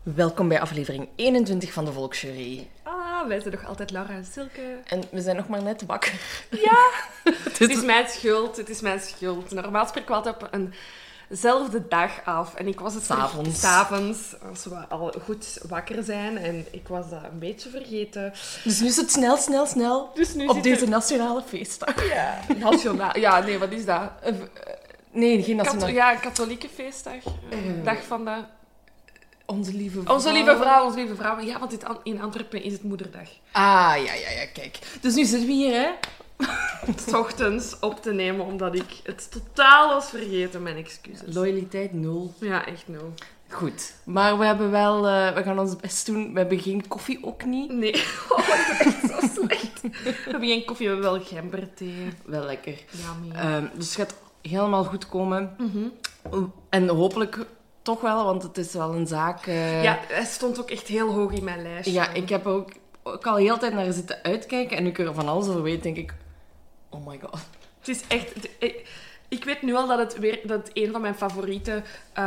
Welkom bij aflevering 21 van de Volksjury. Wij zijn nog altijd Laura en Silke. En we zijn nog maar net wakker. Ja, het is mijn schuld. Normaal spreken we altijd op eenzelfde dag af. En ik was het s'avonds, als we al goed wakker zijn. En ik was dat een beetje vergeten. Dus nu is het snel Dus nu op deze nationale feestdag. Ja, nationaal. Ja, nee, wat is dat? Nee, geen nationale... Katholieke feestdag. Dag van de... Onze lieve vrouw. Onze lieve vrouw. Ja, want in Antwerpen is het moederdag. Ah, ja, kijk. Dus nu zitten we hier, hè. 's Ochtends op te nemen, omdat ik het totaal was vergeten. Mijn excuses. Loyaliteit 0. Ja, echt 0. Goed. Maar we hebben wel... we gaan ons best doen. We hebben geen koffie, ook niet. Nee. Oh, dat is echt zo slecht. We hebben geen koffie, we hebben wel gemberthee. Wel lekker. Yummy. Dus het gaat helemaal goed komen. Mhm. En hopelijk... Toch wel, want het is wel een zaak... Ja, hij stond ook echt heel hoog in mijn lijstje. Ja, ik heb ook al heel de tijd naar zitten uitkijken. En nu ik er van alles over weet, denk ik... Oh my god. Het is echt... Ik weet nu al dat het een van mijn favoriete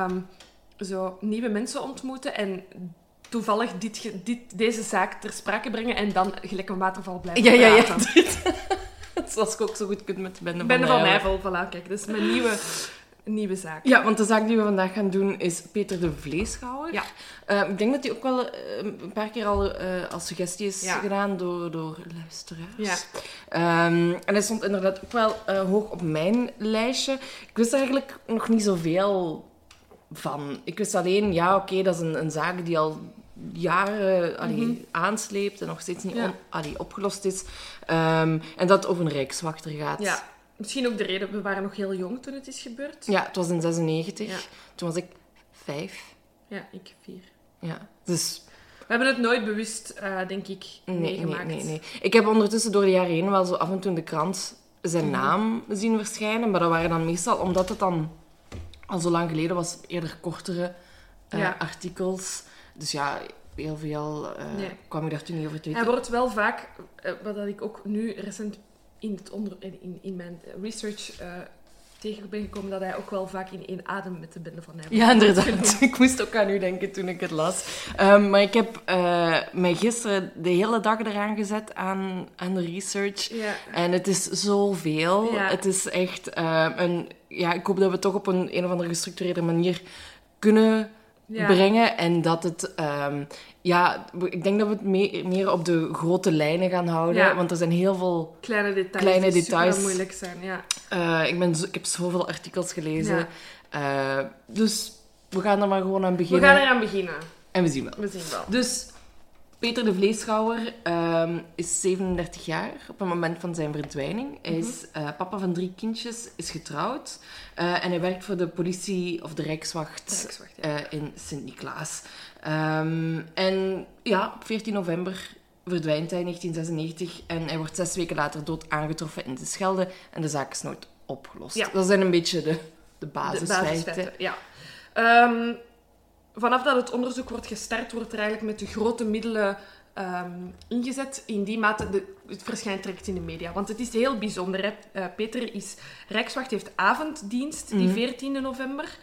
zo nieuwe mensen ontmoeten en toevallig deze zaak ter sprake brengen en dan gelijk een waterval blijven praten. Ja. Zoals ik ook zo goed kunt met de Bende van Nijvel. Voilà, kijk, dat is mijn nieuwe zaak. Ja, want de zaak die we vandaag gaan doen is Peter de Vleeschouwer. Ja. Ik denk dat die ook wel een paar keer al als suggestie is gedaan door luisteraars. Ja. En hij stond inderdaad ook wel hoog op mijn lijstje. Ik wist er eigenlijk nog niet zoveel van. Ik wist alleen, dat is een zaak die al jaren aansleept en nog steeds niet opgelost is. En dat het over een rijkswachter gaat. Ja. Misschien ook de reden, we waren nog heel jong toen het is gebeurd. Ja, het was in 96. Ja. Toen was ik 5. Ja, ik 4. Ja, dus... We hebben het nooit bewust, denk ik, meegemaakt. Nee. Ik heb ondertussen door de jaren heen wel zo af en toe in de krant zijn naam zien verschijnen. Maar dat waren dan meestal, omdat het dan al zo lang geleden was, eerder kortere artikels. Dus ja, heel veel kwam ik daar toen niet over te weten. Hij wordt wel vaak, wat ik ook nu recent in mijn research tegen ben gekomen, dat hij ook wel vaak in één adem met de Bende van Nijvel. Ja, inderdaad. Ik moest ook aan u denken toen ik het las. Maar ik heb mij gisteren de hele dag eraan gezet aan de research. Ja. En het is zoveel. Ja. Het is echt ik hoop dat we het toch op een of andere gestructureerde manier kunnen brengen. En dat het... ik denk dat we het meer op de grote lijnen gaan houden. Ja. Want er zijn heel veel kleine details die super moeilijk zijn. Ja. Ik heb zoveel artikels gelezen. Ja. Dus we gaan er maar gewoon aan beginnen. We gaan eraan beginnen. En we zien wel. Dus Peter de Vleeschouwer is 37 jaar op het moment van zijn verdwijning. Hij is papa van 3 kindjes, is getrouwd. En hij werkt voor de politie of de Rijkswacht, in Sint-Niklaas. En op 14 november verdwijnt hij in 1996 en hij wordt 6 weken later dood aangetroffen in de Schelde en de zaak is nooit opgelost. Ja. Dat zijn een beetje de basisfeiten. Ja. Vanaf dat het onderzoek wordt gestart, wordt er eigenlijk met de grote middelen ingezet. In die mate, het verschijnt direct in de media. Want het is heel bijzonder. Hè? Peter is Rijkswacht, heeft avonddienst, die 14 november.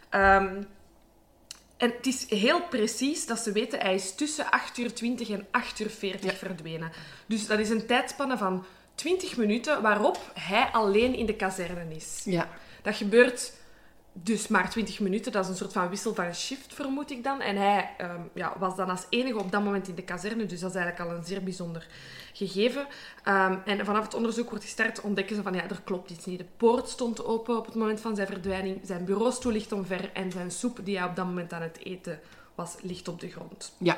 En het is heel precies dat ze weten, hij is tussen 8:20 en 8:40 verdwenen. Dus dat is een tijdspanne van 20 minuten waarop hij alleen in de kazerne is. Ja. Dat gebeurt dus maar 20 minuten. Dat is een soort van wissel van shift, vermoed ik dan. En hij was dan als enige op dat moment in de kazerne. Dus dat is eigenlijk al een zeer bijzonder gegeven. En vanaf het onderzoek wordt gestart, ontdekken ze van er klopt iets niet. De poort stond open op het moment van zijn verdwijning. Zijn bureaustoel ligt omver. En zijn soep die hij op dat moment aan het eten was, ligt op de grond. Ja.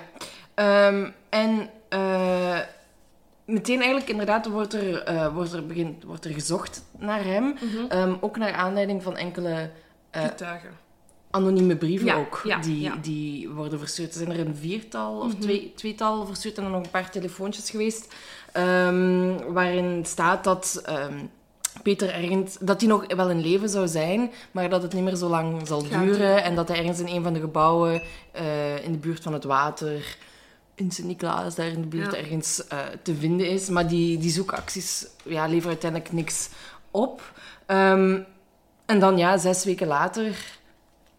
Meteen eigenlijk inderdaad wordt er gezocht naar hem. Ook naar aanleiding van enkele... getuigen. Anonieme brieven die worden verstuurd. Er zijn er een 4-tal of tweetal verstuurd en dan nog een paar telefoontjes geweest. Waarin staat dat Peter dat hij nog wel in leven zou zijn, maar dat het niet meer zo lang zal duren. En dat hij ergens in een van de gebouwen in de buurt van het water, in Sint-Niklaas, daar in de buurt ergens te vinden is. Maar die zoekacties leveren uiteindelijk niks op. En dan 6 weken later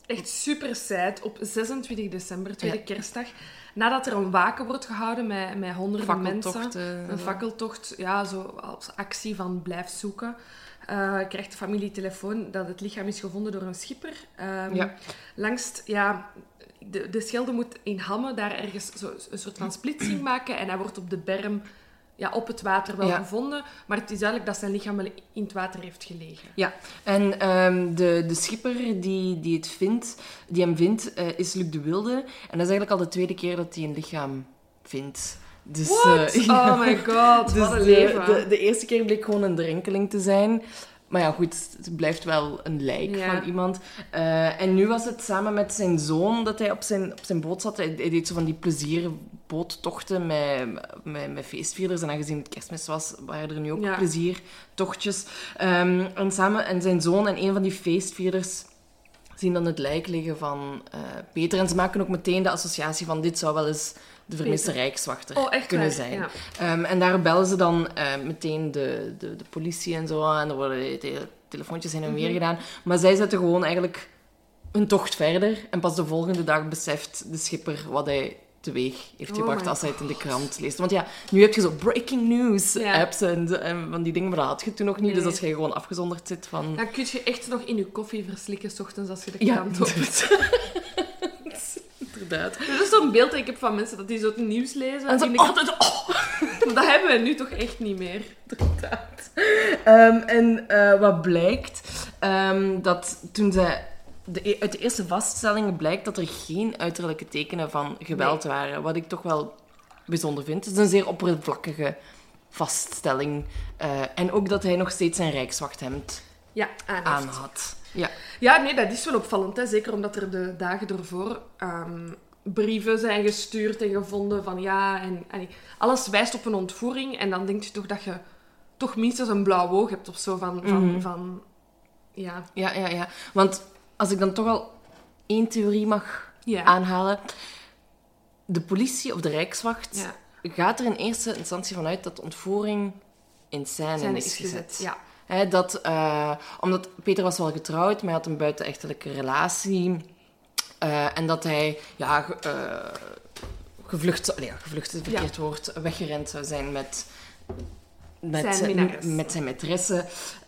echt super sad. Op 26 december, tweede kerstdag, nadat er een waken wordt gehouden met honderden mensen. Een fakkeltocht, ja, zo als actie van blijf zoeken. Krijgt de familie telefoon dat het lichaam is gevonden door een schipper. Langs, de Schelde moet in Hamme daar ergens zo een soort van splitsing maken. En hij wordt op de berm, op het water wel gevonden. Maar het is duidelijk dat zijn lichaam wel in het water heeft gelegen. Ja, en de schipper die hem vindt, is Luc de Wilde. En dat is eigenlijk al de tweede keer dat hij een lichaam vindt. Dus, oh my god, dus wat een leven. De eerste keer bleek gewoon een drenkeling te zijn. Maar ja, goed, het blijft wel een lijk van iemand. En nu was het samen met zijn zoon dat hij op zijn boot zat. Hij deed zo van die plezierboottochten met feestvierders. En aangezien het kerstmis was, waren er nu ook pleziertochtjes. En zijn zoon en een van die feestvierders zien dan het lijk liggen van Peter. En ze maken ook meteen de associatie van dit zou wel eens de vermiste rijkswachter kunnen zijn. Ja. En daar bellen ze dan meteen de politie en zo. En er worden telefoontjes heen en weer gedaan. Maar zij zetten gewoon eigenlijk een tocht verder. En pas de volgende dag beseft de schipper wat hij teweeg heeft gebracht als hij het in de krant leest. Want nu heb je zo breaking news apps en van die dingen, maar dat had je toen nog niet. Nee. Dus als je gewoon afgezonderd zit van... Dan kun je echt nog in je koffie verslikken 's ochtends als je de krant opent. Inderdaad. Dat is zo'n beeld dat ik heb van mensen dat die zo het nieuws lezen. En zo, dat hebben we nu toch echt niet meer. Inderdaad. Wat blijkt, dat toen zij... uit de eerste vaststellingen blijkt dat er geen uiterlijke tekenen van geweld waren. Wat ik toch wel bijzonder vind. Het is een zeer oppervlakkige vaststelling. En ook dat hij nog steeds zijn rijkswachthemd aan had. Ja, nee, dat is wel opvallend. Hè? Zeker omdat er de dagen ervoor brieven zijn gestuurd en gevonden van en alles wijst op een ontvoering. En dan denk je toch dat je toch minstens een blauw oog hebt of zo van Ja. Want als ik dan toch al één theorie mag aanhalen. De politie of de Rijkswacht gaat er in eerste instantie vanuit dat de ontvoering in scène is gezet. Ja. Omdat Peter was wel getrouwd, maar hij had een buitenechtelijke relatie. En dat hij gevlucht is het verkeerd woord, weggerend zou zijn met zijn maîtresse.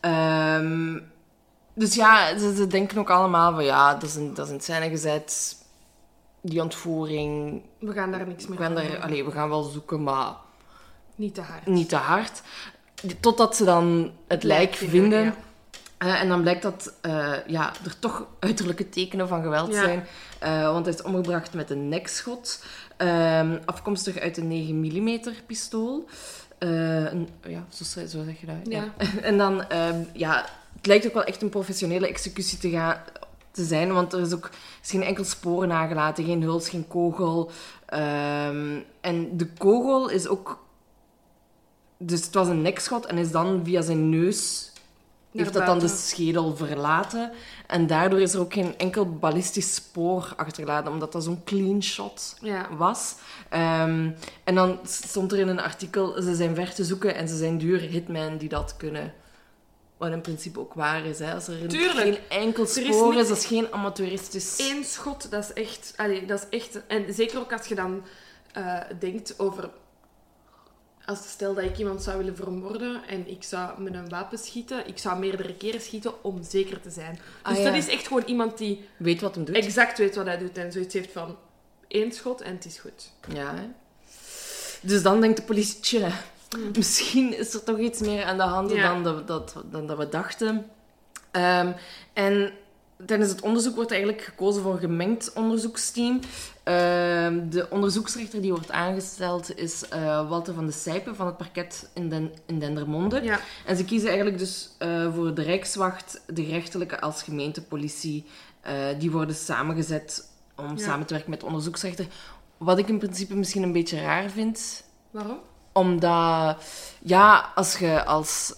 Dus ze denken ook allemaal van dat is in scène gezet. Die ontvoering... We gaan daar niks meer aan doen. We gaan wel zoeken, maar... Niet te hard. Totdat ze dan het lijk vinden. En dan blijkt dat er toch uiterlijke tekenen van geweld zijn. Want hij is omgebracht met een nekschot. Afkomstig uit een 9 mm pistool. Zo zeg je dat. Ja. En dan... het lijkt ook wel echt een professionele executie te zijn, want er is geen enkel spoor nagelaten, geen huls, geen kogel. En de kogel is ook... Dus het was een nekschot en is dan via zijn neus... heeft dat dan de schedel verlaten. En daardoor is er ook geen enkel ballistisch spoor achtergelaten, omdat dat zo'n clean shot was. En dan stond er in een artikel, ze zijn ver te zoeken en ze zijn duur hitmen die dat kunnen... Wat in principe ook waar is. Hè. Als er geen enkel spoor is, dat is geen amateuristisch... Eén schot, dat is echt... En zeker ook als je dan denkt over... Stel dat ik iemand zou willen vermoorden en ik zou met een wapen schieten, ik zou meerdere keren schieten om zeker te zijn. Dus dat is echt gewoon iemand die... Weet wat hem doet. Exact weet wat hij doet en zoiets heeft van 1 schot en het is goed. Ja, hè. Dus dan denkt de politie... Misschien is er toch iets meer aan de hand dan dat we dachten. En tijdens het onderzoek wordt eigenlijk gekozen voor een gemengd onderzoeksteam. De onderzoeksrechter die wordt aangesteld is Walter van de Sijpen van het parket in Dendermonde. Ja. En ze kiezen eigenlijk dus voor de Rijkswacht, de gerechtelijke als gemeentepolitie. Die worden samengezet om samen te werken met de onderzoeksrechter. Wat ik in principe misschien een beetje raar vind. Waarom? Omdat, als je als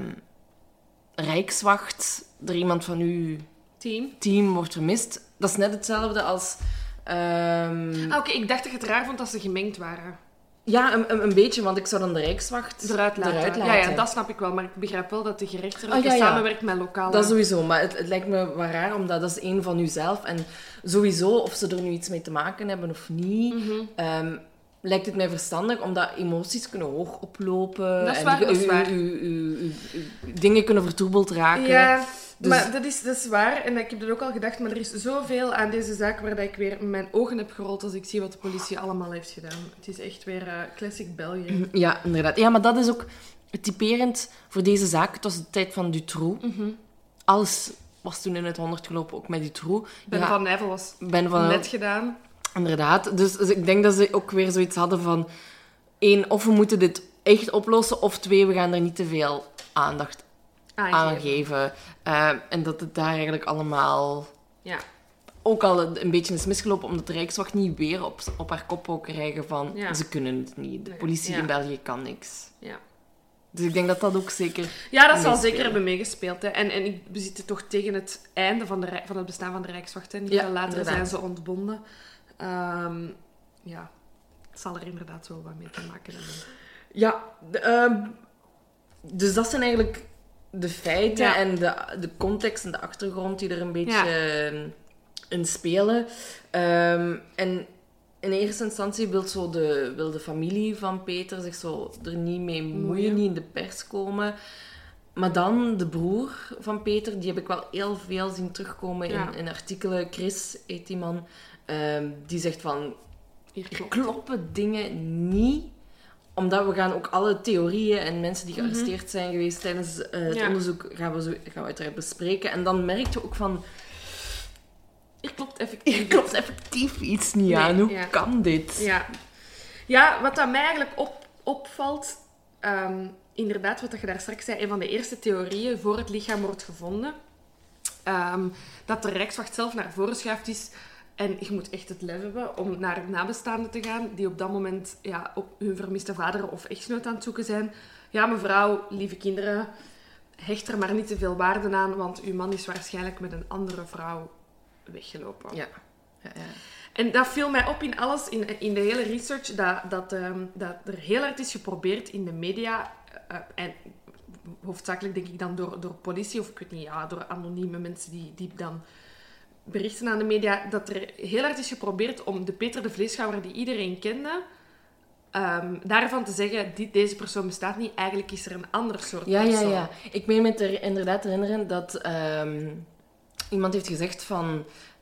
Rijkswacht er iemand van uw team wordt vermist, dat is net hetzelfde als... Oké, ik dacht dat je het raar vond dat ze gemengd waren. Ja, een beetje, want ik zou dan de Rijkswacht eruit laten. Ja, dat snap ik wel. Maar ik begrijp wel dat de gerechtelijke samenwerkt met lokale... Dat sowieso, maar het lijkt me wel raar, omdat dat is één van uzelf. En sowieso, of ze er nu iets mee te maken hebben of niet... lijkt het mij verstandig, omdat emoties kunnen hoog oplopen. Dat is waar, dat is waar. Dingen kunnen vertroebeld raken. Ja, dus... maar dat is waar. En ik heb dat ook al gedacht, maar er is zoveel aan deze zaak waar ik weer mijn ogen heb gerold als ik zie wat de politie allemaal heeft gedaan. Het is echt weer classic België. Ja, inderdaad. Ja, maar dat is ook typerend voor deze zaak. Het was de tijd van Dutroux. Alles was toen in het 100 gelopen, ook met Dutroux. Ben van Nijvel was net gedaan. Inderdaad. Dus ik denk dat ze ook weer zoiets hadden van... 1, of we moeten dit echt oplossen, of 2, we gaan er niet te veel aandacht aan geven. En dat het daar eigenlijk allemaal... Ja. Ook al een beetje is misgelopen, omdat de Rijkswacht niet weer op haar kop wou krijgen van... Ja. Ze kunnen het niet. De politie in België kan niks. Ja. Dus ik denk dat dat ook zeker... Ja, dat zal zeker hebben meegespeeld. Hè. En we zitten toch tegen het einde van het bestaan van de Rijkswacht. Hè. Niet veel later zijn ze ontbonden. Ja, het zal er inderdaad wel wat mee te maken hebben. Ja, dus dat zijn eigenlijk de feiten en de context en de achtergrond die er een beetje in spelen. En in eerste instantie wil de familie van Peter zich zo er niet mee moeien, niet in de pers komen. Maar dan de broer van Peter, die heb ik wel heel veel zien terugkomen in artikelen. Chris heet die man. Die zegt van, er kloppen dingen niet. Omdat we gaan ook alle theorieën en mensen die gearresteerd zijn geweest tijdens het onderzoek, gaan we uiteraard bespreken. En dan merk je ook van, er klopt effectief iets niet aan. Hoe kan dit? Ja, wat dat mij eigenlijk opvalt, inderdaad, wat je daar straks zei, een van de eerste theorieën voor het lichaam wordt gevonden, dat de Rijkswacht zelf naar voren schuift is. En je moet echt het lef hebben om naar nabestaanden te gaan die op dat moment op hun vermiste vader of echtgenoot aan het zoeken zijn. Ja, mevrouw, lieve kinderen, hecht er maar niet te veel waarde aan, want uw man is waarschijnlijk met een andere vrouw weggelopen. Ja. En dat viel mij op in alles, in de hele research, dat er heel hard is geprobeerd in de media, en hoofdzakelijk denk ik dan door politie, of ik weet niet, door anonieme mensen die dan berichten aan de media, dat er heel hard is geprobeerd om de Peter de Vleeschhouwer die iedereen kende, daarvan te zeggen, deze persoon bestaat niet, eigenlijk is er een ander soort persoon. Ja. Ik meen me inderdaad te herinneren dat iemand heeft gezegd van...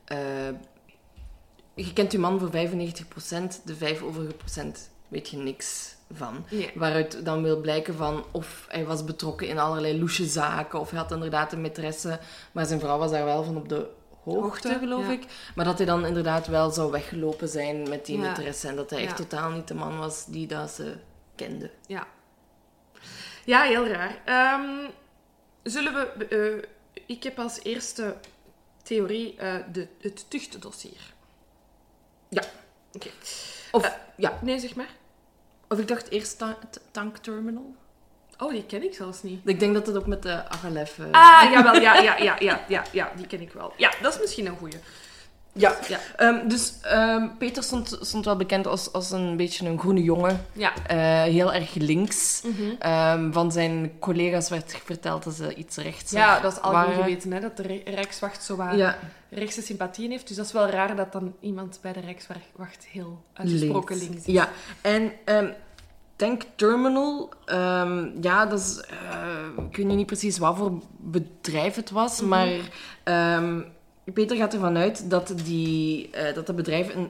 je kent je man voor 95%, de 5 overige procent weet je niks van. Nee. Waaruit dan wil blijken van of hij was betrokken in allerlei loesje zaken, of hij had inderdaad een maîtresse, maar zijn vrouw was daar wel van op de hoogte, geloof ik. Maar dat hij dan inderdaad wel zou weggelopen zijn met die maîtresse en dat hij echt totaal niet de man was die dat ze kende. Ja, heel raar. Zullen we... ik heb als eerste theorie het tuchtdossier. Ja. Oké. Of, Nee, zeg maar. Of ik dacht eerst tankterminal. Oh, die ken ik zelfs niet. Ik denk dat het ook met de Agalef... Jawel. Ja, die ken ik wel. Ja, dat is misschien een goeie. Ja. Dus Peter stond wel bekend als een beetje een groene jongen. Ja. Heel erg links. Van zijn collega's werd verteld dat ze iets rechts waren. Ja, dat is algemeen geweten, hè, dat de Rijkswacht zo wat rechtse sympathieën heeft. Dus dat is wel raar dat dan iemand bij de Rijkswacht heel uitgesproken links is. Ja, en... Tank Terminal, dat is... ik weet niet precies wat voor bedrijf het was, maar Peter gaat ervan uit dat dat bedrijf een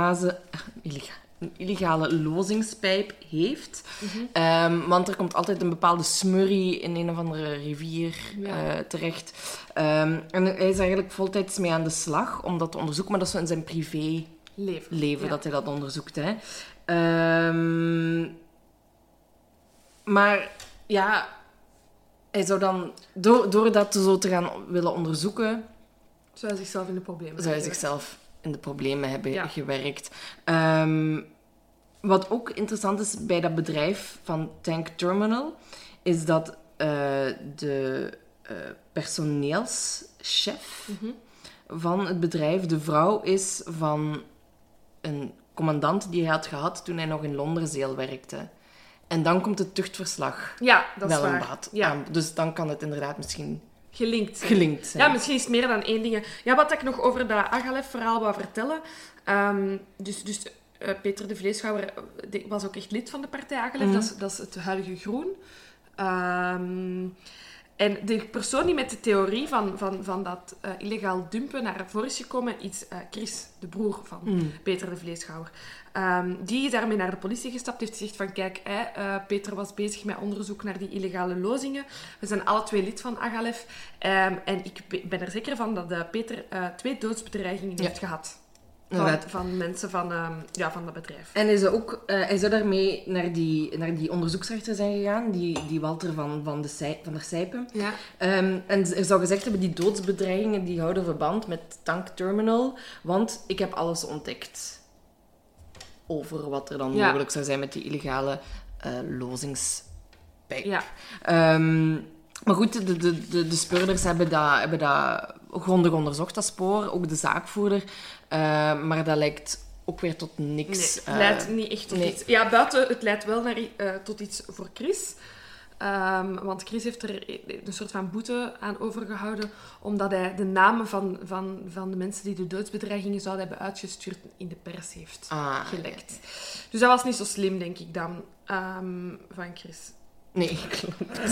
illegale lozingspijp heeft. Want er komt altijd een bepaalde smurrie in een of andere rivier terecht. En hij is eigenlijk voltijds mee aan de slag om dat te onderzoeken, maar dat is zo in zijn privé-leven dat hij dat onderzoekt. Hè. Maar ja, hij zou dan, door dat zo te gaan willen onderzoeken... Zou hij zichzelf in de problemen hebben gewerkt. Wat ook interessant is bij dat bedrijf van Tank Terminal, is dat de personeelschef van het bedrijf de vrouw is van een commandant die hij had gehad toen hij nog in Londerzeel werkte. En dan komt het tuchtverslag Ja, dat is wel waar. een baat Ja. aan. Dus dan kan het inderdaad misschien Gelinkt zijn. Ja, misschien is het meer dan één ding. Ja, wat ik nog over dat Agalef-verhaal wou vertellen. Peter de Vleeschhouwer was ook echt lid van de partij Agalef. Dat is het huidige Groen. En de persoon die met de theorie van dat illegaal dumpen naar voren is gekomen, is Chris, de broer van Peter de Vleeschhouwer. Die is daarmee naar de politie gestapt, heeft gezegd van kijk, Peter was bezig met onderzoek naar die illegale lozingen. We zijn alle 2 lid van Agalef. En ik ben er zeker van dat Peter 2 doodsbedreigingen heeft gehad. Van mensen van dat bedrijf. En hij zou daarmee naar die onderzoeksrechter zijn gegaan, die Walter van der Sijpen. Ja. En er zou gezegd hebben, die doodsbedreigingen die houden verband met Tank Terminal, want ik heb alles ontdekt over wat er dan mogelijk zou zijn met die illegale lozingspijp. Ja. Maar goed, de speurders hebben dat grondig onderzocht, dat spoor. Ook de zaakvoerder. Maar dat lijkt ook weer tot niks. Nee, het leidt niet echt tot iets. Ja, buiten, het leidt wel tot iets voor Chris. Want Chris heeft er een soort van boete aan overgehouden, omdat hij de namen van de mensen die de doodsbedreigingen zouden hebben uitgestuurd in de pers heeft gelekt. Ja. Dus dat was niet zo slim, denk ik dan, van Chris. Nee, klopt.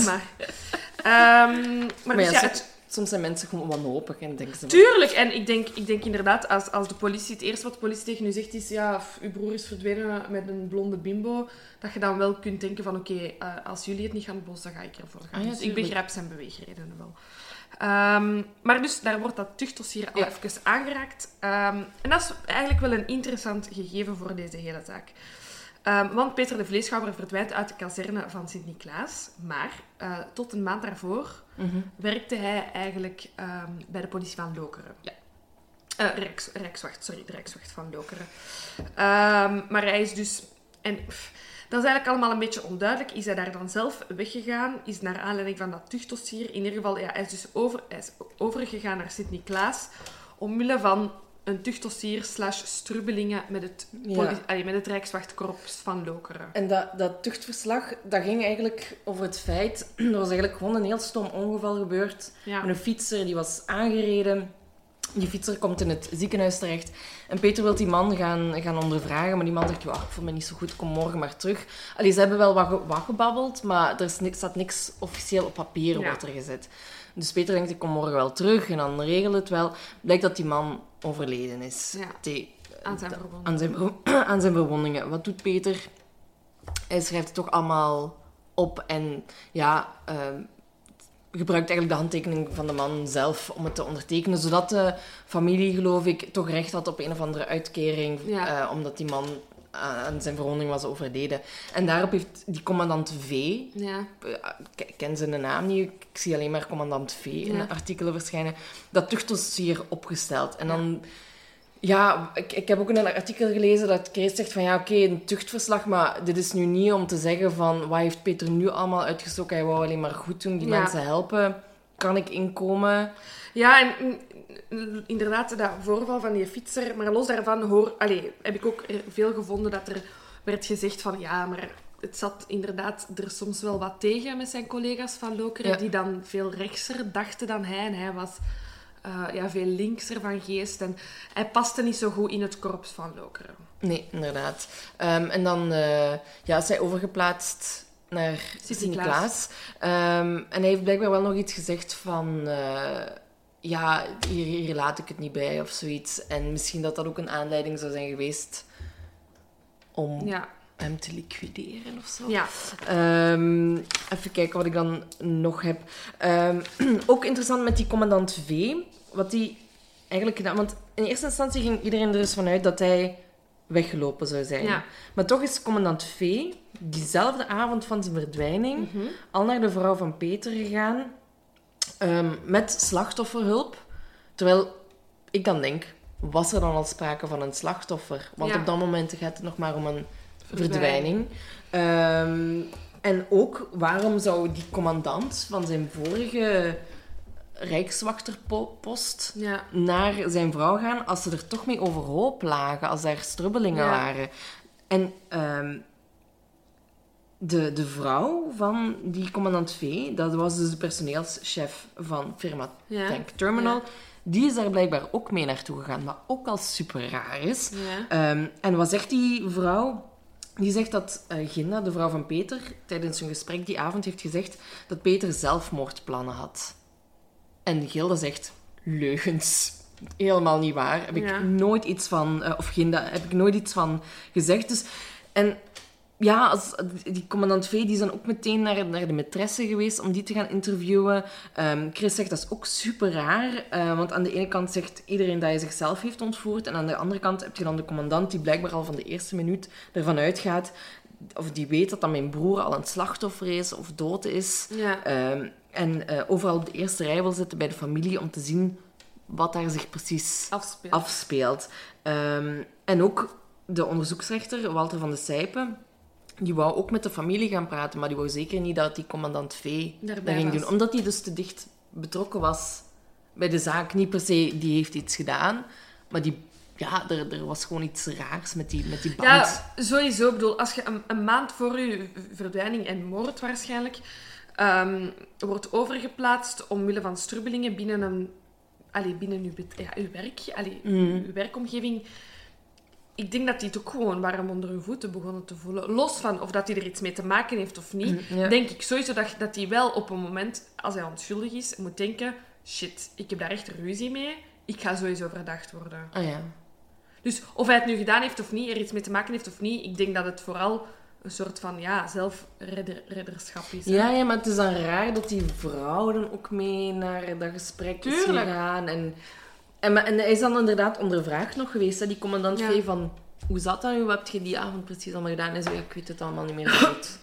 Maar dus soms zijn mensen gewoon wanhopig en denken ze... Tuurlijk, en ik denk inderdaad, als de politie, het eerste wat de politie tegen u zegt is, ja, uw broer is verdwenen met een blonde bimbo, dat je dan wel kunt denken van, oké, als jullie het niet gaan bossen, dan ga ik ervoor gaan. Dus ik begrijp zijn beweegredenen wel. Maar dus, daar wordt dat tuchtdossier al even aangeraakt. En dat is eigenlijk wel een interessant gegeven voor deze hele zaak. Want Peter de Vleeschhouwer verdwijnt uit de kazerne van Sint-Niklaas. Maar tot een maand daarvoor werkte hij eigenlijk bij de politie van Lokeren. Ja. De Rijkswacht van Lokeren. Maar hij is dus... En dat is eigenlijk allemaal een beetje onduidelijk. Is hij daar dan zelf weggegaan? Is naar aanleiding van dat tuchtdossier... In ieder geval, hij is dus overgegaan naar Sint-Niklaas. Omwille van een tuchtdossier / strubbelingen met het Rijkswachtkorps van Lokeren. En dat tuchtverslag, dat ging eigenlijk over het feit... Er was eigenlijk gewoon een heel stom ongeval gebeurd. Ja. Met een fietser, die was aangereden. Die fietser komt in het ziekenhuis terecht. En Peter wil die man gaan ondervragen. Maar die man zegt, ik voel me niet zo goed, kom morgen maar terug. Allee, ze hebben wel wat gebabbeld, maar er staat niks officieel op papier wordt er gezet. Dus Peter denkt, ik kom morgen wel terug en dan regel het wel. Blijkt dat die man overleden is. Ja. Aan zijn verwondingen. Wat doet Peter? Hij schrijft het toch allemaal op en gebruikt eigenlijk de handtekening van de man zelf om het te ondertekenen, zodat de familie, geloof ik, toch recht had op een of andere uitkering, omdat die man aan zijn verwonding was overleden. En daarop heeft die commandant V, ik ken zijn naam niet, ik zie alleen maar commandant V in artikelen verschijnen, dat tuchtdossier opgesteld. En dan... Ja, ik heb ook in een artikel gelezen dat Chris zegt van een tuchtverslag, maar dit is nu niet om te zeggen van wat heeft Peter nu allemaal uitgestoken, hij wou alleen maar goed doen, die mensen helpen, kan ik inkomen? Ja, en inderdaad, dat voorval van die fietser, maar los daarvan heb ik ook veel gevonden dat er werd gezegd van maar het zat inderdaad er soms wel wat tegen met zijn collega's van Lokeren, die dan veel rechtser dachten dan hij, en hij was... veel linkser van geest. En hij paste niet zo goed in het korps van Lokeren. Nee, inderdaad. En dan is hij overgeplaatst naar Sint-Niklaas. En hij heeft blijkbaar wel nog iets gezegd van... hier laat ik het niet bij, of zoiets. En misschien dat ook een aanleiding zou zijn geweest om... hem te liquideren of zo. Ja. Even kijken wat ik dan nog heb. Ook interessant met die commandant V. Wat hij eigenlijk gedaan... Want in eerste instantie ging iedereen er dus vanuit dat hij weggelopen zou zijn. Ja. Maar toch is commandant V diezelfde avond van zijn verdwijning al naar de vrouw van Peter gegaan met slachtofferhulp. Terwijl ik dan denk, was er dan al sprake van een slachtoffer? Want op dat moment gaat het nog maar om een verdwijning. En ook, waarom zou die commandant van zijn vorige rijkswachterpost naar zijn vrouw gaan als ze er toch mee overhoop lagen, als er strubbelingen waren. En de vrouw van die commandant V, dat was dus de personeelschef van firma Tank Terminal, die is daar blijkbaar ook mee naartoe gegaan, wat ook al super raar is. En wat zegt die vrouw? Die zegt dat Ginda, de vrouw van Peter, tijdens een gesprek die avond heeft gezegd dat Peter zelfmoordplannen had. En Gilda zegt, leugens. Helemaal niet waar. Heb ik nooit iets van... of Ginda, heb ik nooit iets van gezegd. Dus, en ja, die commandant V die is dan ook meteen naar de maîtresse geweest om die te gaan interviewen. Chris zegt, dat is ook super raar. Want aan de ene kant zegt iedereen dat hij zichzelf heeft ontvoerd. En aan de andere kant heb je dan de commandant die blijkbaar al van de eerste minuut ervan uitgaat... Of die weet dat mijn broer al een slachtoffer is of dood is. En overal op de eerste rij wil zitten bij de familie om te zien wat daar zich precies afspeelt. En ook de onderzoeksrechter, Walter van de Sijpen, die wou ook met de familie gaan praten, maar die wou zeker niet dat die commandant V dat ging doen. Omdat hij dus te dicht betrokken was bij de zaak. Niet per se, die heeft iets gedaan, maar er was gewoon iets raars met die band. Ja, sowieso. Ik bedoel, als je een maand voor je verdwijning en moord waarschijnlijk wordt overgeplaatst omwille van strubbelingen binnen uw werk, uw werkomgeving. Ik denk dat die het ook gewoon warm onder hun voeten begonnen te voelen. Los van of dat hij er iets mee te maken heeft of niet, denk ik sowieso dat hij wel op een moment, als hij onschuldig is, moet denken, shit, ik heb daar echt ruzie mee, ik ga sowieso verdacht worden. Ah ja. Dus of hij het nu gedaan heeft of niet, er iets mee te maken heeft of niet, ik denk dat het vooral een soort van zelfredderschap is. Ja, maar het is dan raar dat die vrouw dan ook mee naar dat gesprek is gegaan. En hij is dan inderdaad ondervraagd nog geweest, hè, die commandant V, van... Hoe zat dat nu? Wat heb je die avond precies allemaal gedaan? En hij zei, ik weet het allemaal niet meer goed.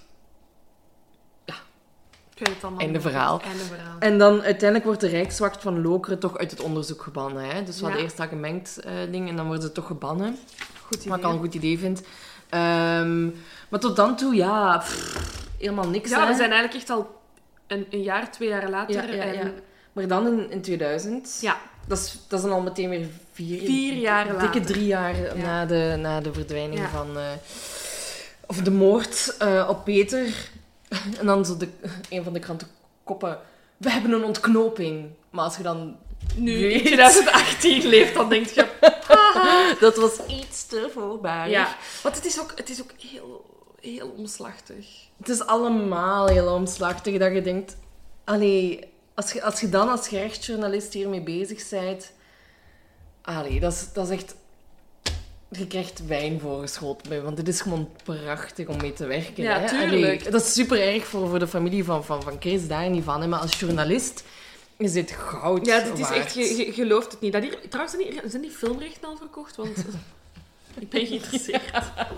Ik weet het allemaal Einde verhaal. En dan uiteindelijk wordt de Rijkswacht van Lokeren toch uit het onderzoek gebannen. Hè? Dus we hadden eerst dat gemengd ding en dan worden ze toch gebannen. Goed idee. Wat ik al een goed idee vind. Maar tot dan toe, helemaal niks. Ja, we zijn eigenlijk echt al een jaar, 2 jaar later. Ja. Maar dan in 2000... Ja. Dat is dan al meteen weer 4 jaar later. Dikke 3 jaar na de verdwijning van... of de moord op Peter. En dan zo een van de krantenkoppen. We hebben een ontknoping. Maar als je dan... Nu in 2018 leeft, dan denk je... Dat was iets te voorbarig. Ja, want het is ook heel omslachtig. Het is allemaal heel omslachtig dat je denkt... Allee, als je dan als gerechtsjournalist hiermee bezig bent... Allee, dat is echt... Je krijgt wijn voorgeschoten bij, want het is gewoon prachtig om mee te werken. Ja, hè? tuurlijk. Allee, dat is super erg voor de familie van Chris, daar niet van. Hè? Maar als journalist is dit goud Ja, dit is waard. echt... Je gelooft het niet. Trouwens, zijn die filmrechten al verkocht? Want ik ben geïnteresseerd.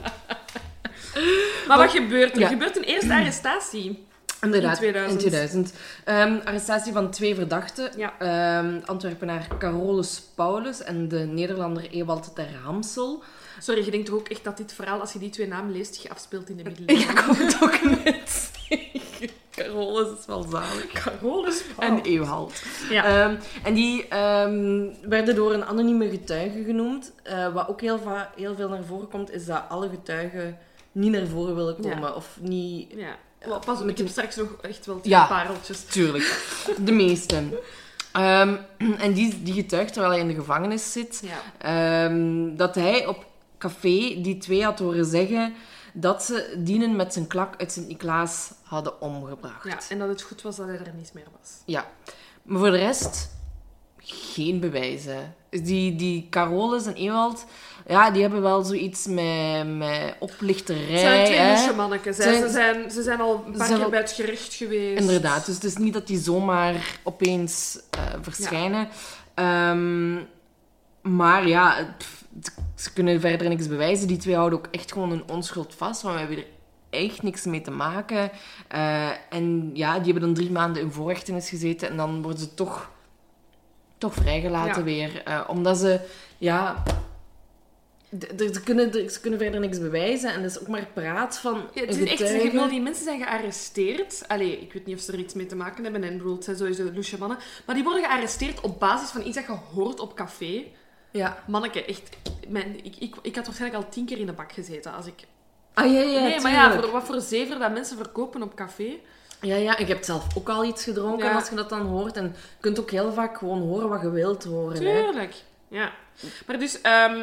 Maar wat gebeurt er? Er gebeurt een eerste arrestatie. Inderdaad, in 2000. Arrestatie van 2 verdachten. Ja. Antwerpenaar Carolus Paulus en de Nederlander Ewald ter Hamsel. Sorry, je denkt toch ook echt dat dit verhaal, als je die 2 namen leest, je afspeelt in de middeleeuwen? Ja, ik wou het ook net zeggen. Carolus is wel zalig. Carolus Paulus. En Ewald. Ja. En die werden door een anonieme getuige genoemd. Wat ook heel veel naar voren komt, is dat alle getuigen niet naar voren willen komen. Ja. Of niet... Ja. Pas op, ik heb straks nog echt wel 2 pareltjes. Tuurlijk. De meeste. En die getuigt, terwijl hij in de gevangenis zit, dat hij op café die 2 had horen zeggen dat ze Dienen met zijn klak uit Sint-Niklaas hadden omgebracht. Ja, en dat het goed was dat hij er niet meer was. Ja. Maar voor de rest, geen bewijzen. Die Carolus en Ewald... Ja, die hebben wel zoiets met oplichterij. Het zijn 2 lusje-mannetjes. Ze zijn al een paar keer bij het gerecht geweest. Inderdaad, dus het is niet dat die zomaar opeens verschijnen. Ja. Maar ja, ze kunnen verder niks bewijzen. Die 2 houden ook echt gewoon hun onschuld vast, want we hebben er echt niks mee te maken. En ja, die hebben dan 3 maanden in voorhechtenis gezeten en dan worden ze toch vrijgelaten weer. Omdat ze... Ja... Ze kunnen verder niks bewijzen en dat is ook maar praat van ja, het is echt, die mensen zijn gearresteerd. Allee, ik weet niet of ze er iets mee te maken hebben. En bedoel, het zijn sowieso loesje mannen. Maar die worden gearresteerd op basis van iets dat je hoort op café. Ja. Manneke, echt... Ik had waarschijnlijk al 10 keer in de bak gezeten als ik... Ah, ja, nee, maar ja, wat voor zever dat mensen verkopen op café... Ja, en je hebt zelf ook al iets gedronken als je dat dan hoort. En je kunt ook heel vaak gewoon horen wat je wilt horen. Tuurlijk, ja. Maar dus...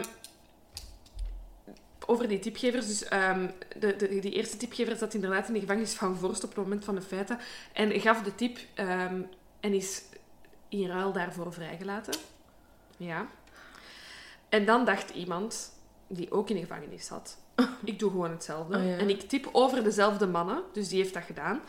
over die tipgevers. Dus die eerste tipgever zat inderdaad in de gevangenis van Vorst op het moment van de feiten. En gaf de tip en is in ruil daarvoor vrijgelaten. Ja. En dan dacht iemand, die ook in de gevangenis zat, ik doe gewoon hetzelfde. Oh, ja. En ik tip over dezelfde mannen. Dus die heeft dat gedaan.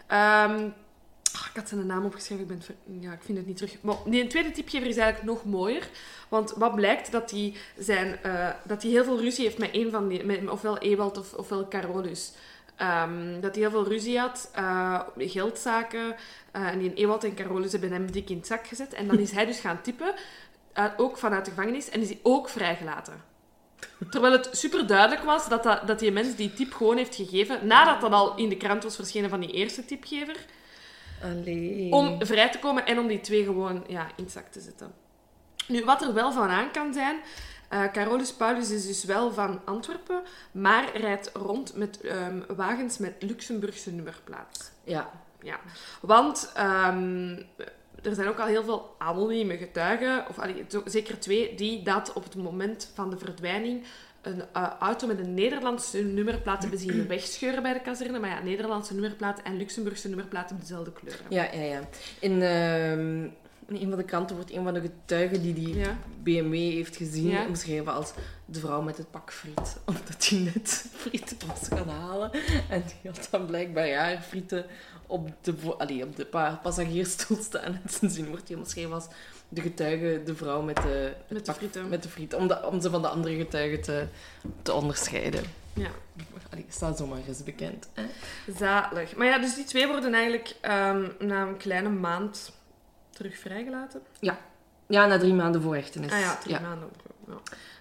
Ik had zijn naam opgeschreven, ik vind het niet terug. Maar die tweede tipgever is eigenlijk nog mooier. Want wat blijkt, dat hij heel veel ruzie heeft met een van die... Met ofwel Ewald ofwel Carolus. Dat hij heel veel ruzie had, geldzaken. En die Ewald en Carolus hebben hem dik in het zak gezet. En dan is hij dus gaan tippen, ook vanuit de gevangenis. En is hij ook vrijgelaten. Terwijl het super duidelijk was dat die mens die tip gewoon heeft gegeven, nadat dat al in de krant was verschenen van die eerste tipgever... Allee. Om vrij te komen en om die twee gewoon in het zak te zetten. Nu, wat er wel van aan kan zijn... Carolus Paulus is dus wel van Antwerpen, maar rijdt rond met wagens met Luxemburgse nummerplaat. Ja. Want er zijn ook al heel veel anonieme getuigen, of zeker 2, die dat op het moment van de verdwijning een auto met een Nederlandse nummerplaat hebben zien wegscheuren bij de kazerne. Maar ja, Nederlandse nummerplaat en Luxemburgse nummerplaat hebben dezelfde kleuren. Ja. In een van de kranten wordt een van de getuigen die BMW heeft gezien omschreven als de vrouw met het pak friet. Omdat hij net frieten was gaan halen. En die had dan blijkbaar haar frieten op de passagiersstoel staan. En sindsdien wordt hij omschreven als de getuige, de vrouw met de frieten. Om ze van de andere getuigen te onderscheiden. Ja. Staat zomaar eens bekend. Hè? Zalig. Maar ja, dus die 2 worden eigenlijk na een kleine maand terug vrijgelaten. Ja. Ja, na 3 maanden voorhechtenis. Ah ja, 3 maanden. Ja.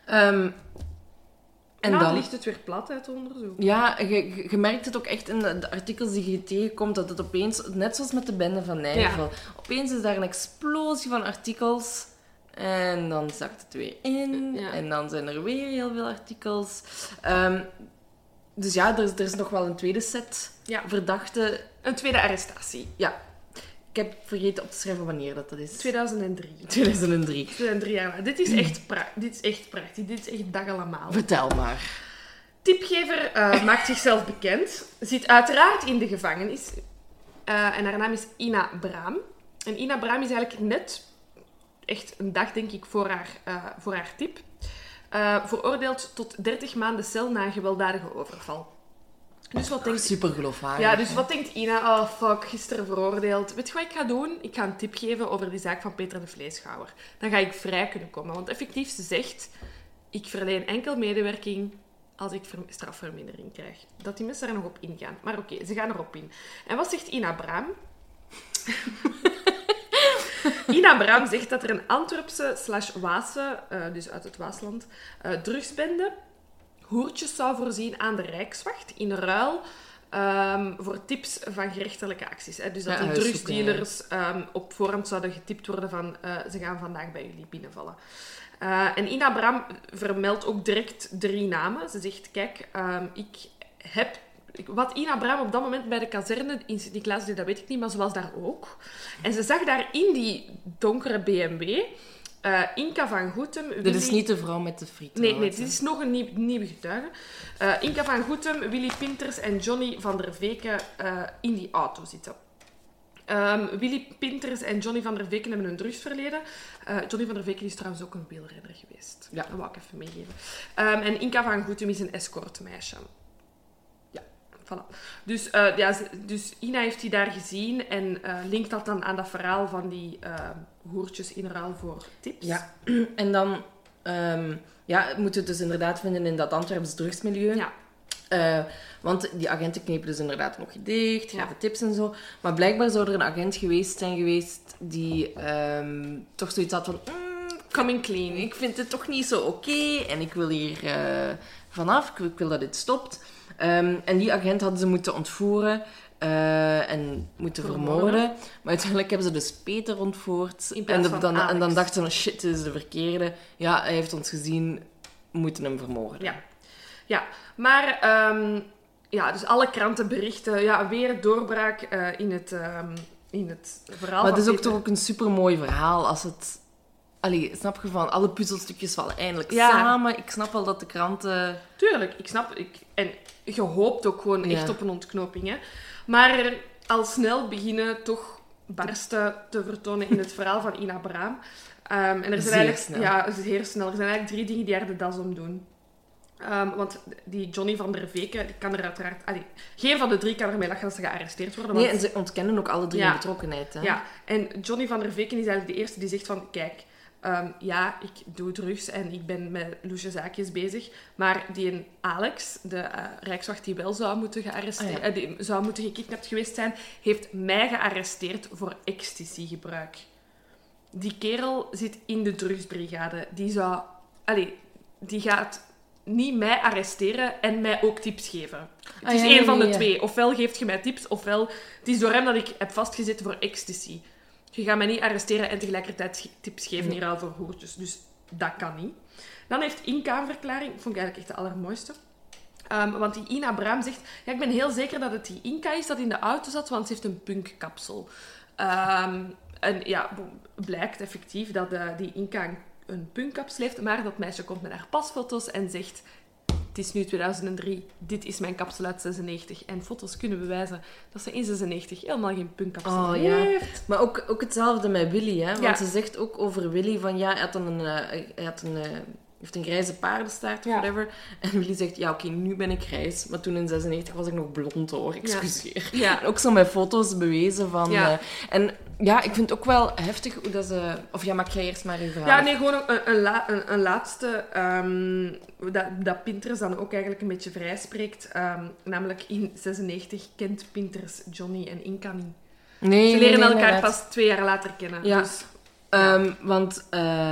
En dan ligt het weer plat uit het onderzoek. Ja, je merkt het ook echt in de artikels die je tegenkomt, dat het opeens, net zoals met de bende van Nijvel, opeens is daar een explosie van artikels en dan zakt het weer in en dan zijn er weer heel veel artikels. Dus ja, er is nog wel een tweede set verdachten. Een tweede arrestatie. Ja. Ik heb vergeten op te schrijven wanneer dat is. 2003. 2003. 3 jaar lang. Dit is echt prachtig. Dit is echt dag allemaal. Vertel maar. Tipgever maakt zichzelf bekend. Zit uiteraard in de gevangenis. En haar naam is Ina Braam. En Ina Braam is eigenlijk net, echt een dag denk ik, voor haar tip. Veroordeeld tot 30 maanden cel na een gewelddadige overval. Dus wat denkt... Super geloofwaardig. Ja, dus wat denkt Ina? Oh, fuck, gisteren veroordeeld. Weet je wat ik ga doen? Ik ga een tip geven over die zaak van Peter de Vleeschouwer. Dan ga ik vrij kunnen komen. Want effectief, ze zegt... Ik verleen enkel medewerking als ik strafvermindering krijg. Dat die mensen daar nog op ingaan. Maar oké, ze gaan erop in. En wat zegt Ina Braam? Ina Braam zegt dat er een Antwerpse/Waase, dus uit het Waasland, drugsbende hoertjes zou voorzien aan de Rijkswacht in ruil voor tips van gerechtelijke acties. Hè. Dus dat die drugsdealers op voorhand zouden getipt worden van ze gaan vandaag bij jullie binnenvallen. En Ina Braam vermeldt ook direct 3 namen. Ze zegt, kijk, wat Ina Braam op dat moment bij de kazerne in Sint-Niklaas deed, dat weet ik niet, maar ze was daar ook. En ze zag daar in die donkere BMW... Inka van Goetem... Dit is niet de vrouw met de friet. Nee, dit is nog een nieuwe getuige. Inka van Goetem, Willy Pinters en Johnny van der Veken in die auto zitten. Willy Pinters en Johnny van der Veken hebben een drugsverleden. Johnny van der Veken is trouwens ook een wielrenner geweest. Ja. Dat wou ik even meegeven. En Inka van Goetem is een escortmeisje. Ja, voilà. Dus Ina heeft die daar gezien en linkt dat dan aan dat verhaal van die hoertjes in ruil voor tips. Ja, en dan moeten we het dus inderdaad vinden in dat Antwerps drugsmilieu. Ja. Want die agenten knepen dus inderdaad nog dicht, gaven tips en zo. Maar blijkbaar zou er een agent geweest zijn die toch zoiets had van... ik coming clean. Ik vind het toch niet zo oké en ik wil hier vanaf. Ik wil dat dit stopt. En die agent hadden ze moeten ontvoeren en moeten vermoorden. Maar uiteindelijk hebben ze dus Peter ontvoerd. En dan dachten ze van, shit, dit is de verkeerde. Ja, hij heeft ons gezien, we moeten hem vermoorden. Ja. Maar... dus alle kranten berichten, weer doorbraak in het verhaal. Maar het is ook toch ook een supermooi verhaal als het... Allee, snap je van, alle puzzelstukjes vallen eindelijk samen. Ik snap wel dat de kranten... Tuurlijk, en je hoopt ook gewoon echt op een ontknoping. Hè. Maar al snel beginnen toch barsten te vertonen in het verhaal van Ina Braam. En er zijn eigenlijk... snel. Ja, zeer snel. Er zijn eigenlijk 3 dingen die haar de das omdoen. Want die Johnny van der Veken, die kan er uiteraard... geen van de 3 kan ermee lachen dat ze gearresteerd worden. Nee, en ze ontkennen ook alle 3 betrokkenheid. Hè? Ja, en Johnny van der Veken is eigenlijk de eerste die zegt van... Kijk, ik doe drugs en ik ben met loesje zaakjes bezig. Maar die Alex, de rijkswacht die wel zou moeten die zou moeten gekidnapt geweest zijn, heeft mij gearresteerd voor ecstasy-gebruik. Die kerel zit in de drugsbrigade. Die gaat... niet mij arresteren en mij ook tips geven. Het is één van de 2. Ofwel geeft je mij tips, ofwel... Het is door hem dat ik heb vastgezeten voor ecstasy. Je gaat mij niet arresteren en tegelijkertijd tips geven in ruil voor hoertjes. Dus dat kan niet. Dan heeft Inka een verklaring. Vond ik eigenlijk echt de allermooiste. Want die Ina Braam zegt... Ja, ik ben heel zeker dat het die Inka is dat in de auto zat, want ze heeft een punkkapsel. En ja, blijkt effectief dat die Inka een punkkapsel heeft, maar dat meisje komt met haar pasfoto's en zegt... Het is nu 2003, dit is mijn kapsel uit 96. En foto's kunnen bewijzen dat ze in 96 helemaal geen punkkapsel heeft. Maar ook hetzelfde met Willy, hè? Want ze zegt ook over Willy van, hij heeft een grijze paardenstaart of whatever. En Willy zegt, oké, nu ben ik grijs. Maar toen in 96 was ik nog blond, hoor. Excuseer. Ja. En ook zo met foto's bewezen van... en ik vind het ook wel heftig hoe dat ze... Of maak jij eerst maar je verhaal. Ja, nee, gewoon een laatste... dat Pinters dan ook eigenlijk een beetje vrij spreekt. Namelijk in 96 kent Pinters Johnny en Inka niet. Ze leren elkaar pas 2 jaar later kennen. Ja. Dus, want...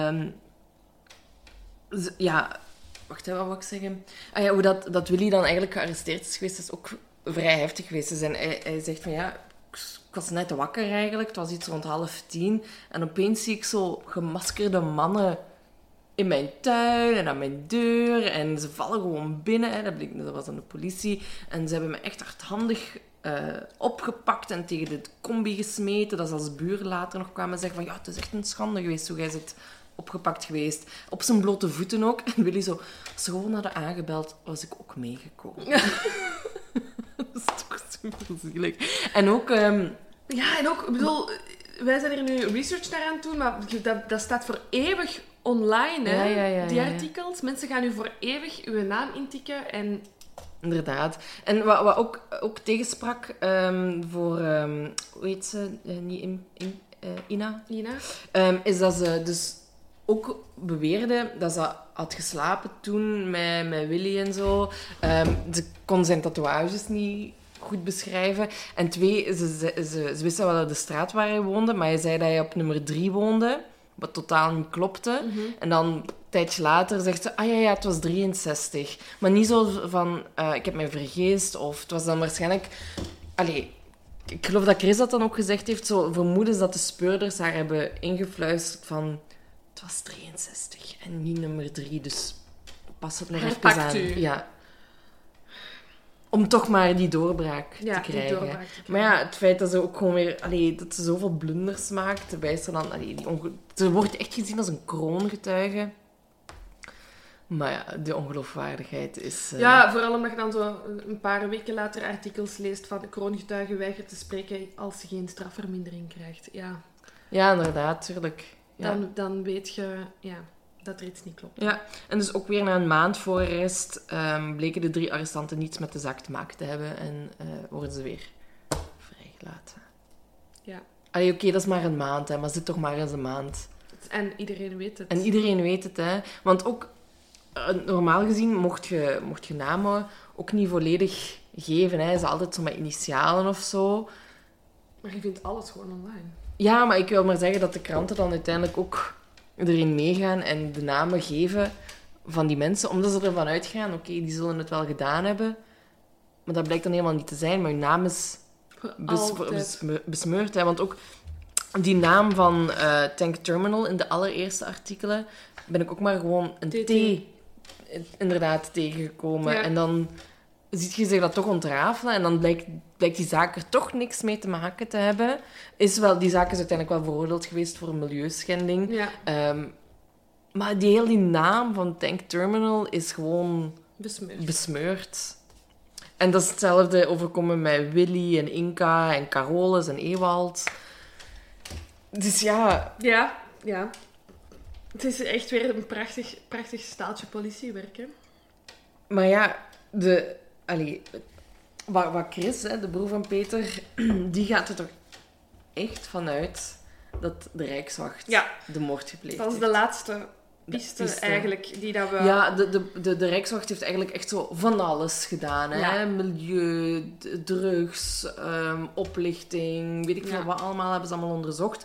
wacht, wat wil ik zeggen? Hoe dat Willy dan eigenlijk gearresteerd is geweest, is ook vrij heftig geweest. Hij zegt van, ik was net wakker eigenlijk. Het was iets rond 9:30. En opeens zie ik zo gemaskerde mannen in mijn tuin en aan mijn deur. En ze vallen gewoon binnen. Hè. Dat was dan de politie. En ze hebben me echt hardhandig opgepakt en tegen de combi gesmeten. Dat ze als buren later nog kwamen zeggen van, het is echt een schande geweest hoe jij zit opgepakt geweest. Op zijn blote voeten ook. En Willy zo, als ze gewoon hadden aangebeld, was ik ook meegekomen. Dat is toch super zielig. En ook... ik bedoel, wij zijn er nu research naar aan het doen, maar dat staat voor eeuwig online, hè? Die artikels. Mensen gaan nu voor eeuwig uw naam intikken en... Inderdaad. En wat ook tegensprak voor... hoe heet ze? Ina? Is dat ze dus ook beweerde dat ze had geslapen toen met Willy en zo. Ze kon zijn tatoeages niet goed beschrijven. En 2, ze wisten wel de straat waar hij woonde, maar hij zei dat hij op nummer 3 woonde, wat totaal niet klopte. Mm-hmm. En dan, een tijdje later, zegt ze, het was 63. Maar niet zo van, ik heb mij vergist, of het was dan waarschijnlijk... Ik geloof dat Chris dat dan ook gezegd heeft, zo vermoedens dat de speurders haar hebben ingefluisterd van... Het was 63 en niet nummer 3, dus pas het nog even aan. Ja. Om toch maar die doorbraak te krijgen. Maar het feit dat ze ook gewoon weer... dat ze zoveel blunders maakt, terwijl ze dan... ze wordt echt gezien als een kroongetuige. Maar de ongeloofwaardigheid is... vooral omdat je dan zo een paar weken later artikels leest van de kroongetuige weigert te spreken als ze geen strafvermindering krijgt. Ja, inderdaad, tuurlijk. Ja. Dan weet je dat er iets niet klopt. Ja, en dus ook weer na een maand voor arrest bleken de 3 arrestanten niets met de zaak te maken te hebben en worden ze weer vrijgelaten. Ja. Oké, dat is maar een maand, hè, maar zit toch maar eens een maand. En iedereen weet het. En iedereen weet het, hè. Want ook, normaal gezien, mocht je namen ook niet volledig geven, hè. Ze altijd zo met initialen of zo. Maar je vindt alles gewoon online. Ja, maar ik wil maar zeggen dat de kranten dan uiteindelijk ook erin meegaan en de namen geven van die mensen, omdat ze ervan uitgaan, oké, die zullen het wel gedaan hebben, maar dat blijkt dan helemaal niet te zijn, maar hun naam is besmeurd. Hè? Want ook die naam van Tank Terminal in de allereerste artikelen ben ik ook maar gewoon een T inderdaad tegengekomen. Ja. En dan ziet je zich dat toch ontrafelen en dan blijkt die zaak er toch niks mee te maken te hebben. Die zaak is uiteindelijk wel veroordeeld geweest voor een milieuschending. Ja. Maar die naam van Tank Terminal is gewoon besmeurd. En dat is hetzelfde overkomen met Willy en Inca en Carolus en Ewald. Dus ja... Ja. Het is echt weer een prachtig staaltje politiewerk, hè? Maar ja, wat Chris, hè, de broer van Peter, die gaat er toch echt vanuit dat de Rijkswacht de moord gepleegd heeft. Dat is de laatste piste eigenlijk die dat we... Ja, de Rijkswacht heeft eigenlijk echt zo van alles gedaan. Hè? Ja. Milieu, drugs, oplichting, weet ik veel wat allemaal hebben ze allemaal onderzocht.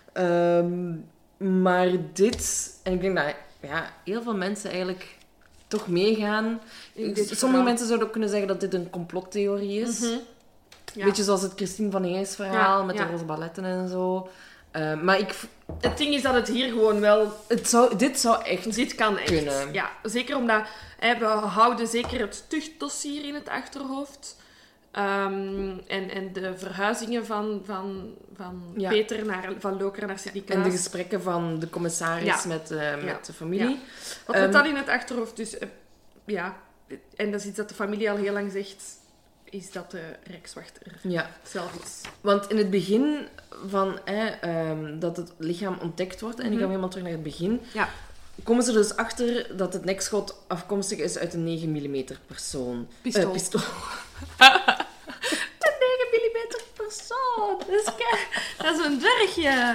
Maar dit... En ik denk dat heel veel mensen eigenlijk toch meegaan. Sommige mensen zouden ook kunnen zeggen dat dit een complottheorie is. Mm-hmm. Ja. Beetje zoals het Christine van Hees verhaal met de roze balletten en zo. Maar het ding is dat het hier gewoon wel... Dit zou echt Dit kan echt kunnen. Ja, zeker omdat we houden zeker het tuchtdossier in het achterhoofd. En de verhuizingen van Peter van Lokeren naar Sint-Niklaas. En de gesprekken van de commissaris met de familie. Ja. Wat met dat in het achterhoofd, dus en dat is iets dat de familie al heel lang zegt, is dat de Rijkswacht er zelf is. Want in het begin van dat het lichaam ontdekt wordt, en ik ga helemaal terug naar het begin, komen ze dus achter dat het nekschot afkomstig is uit een 9 mm persoon. Pistool. Een 9 mm persoon. Dat is een dwergje.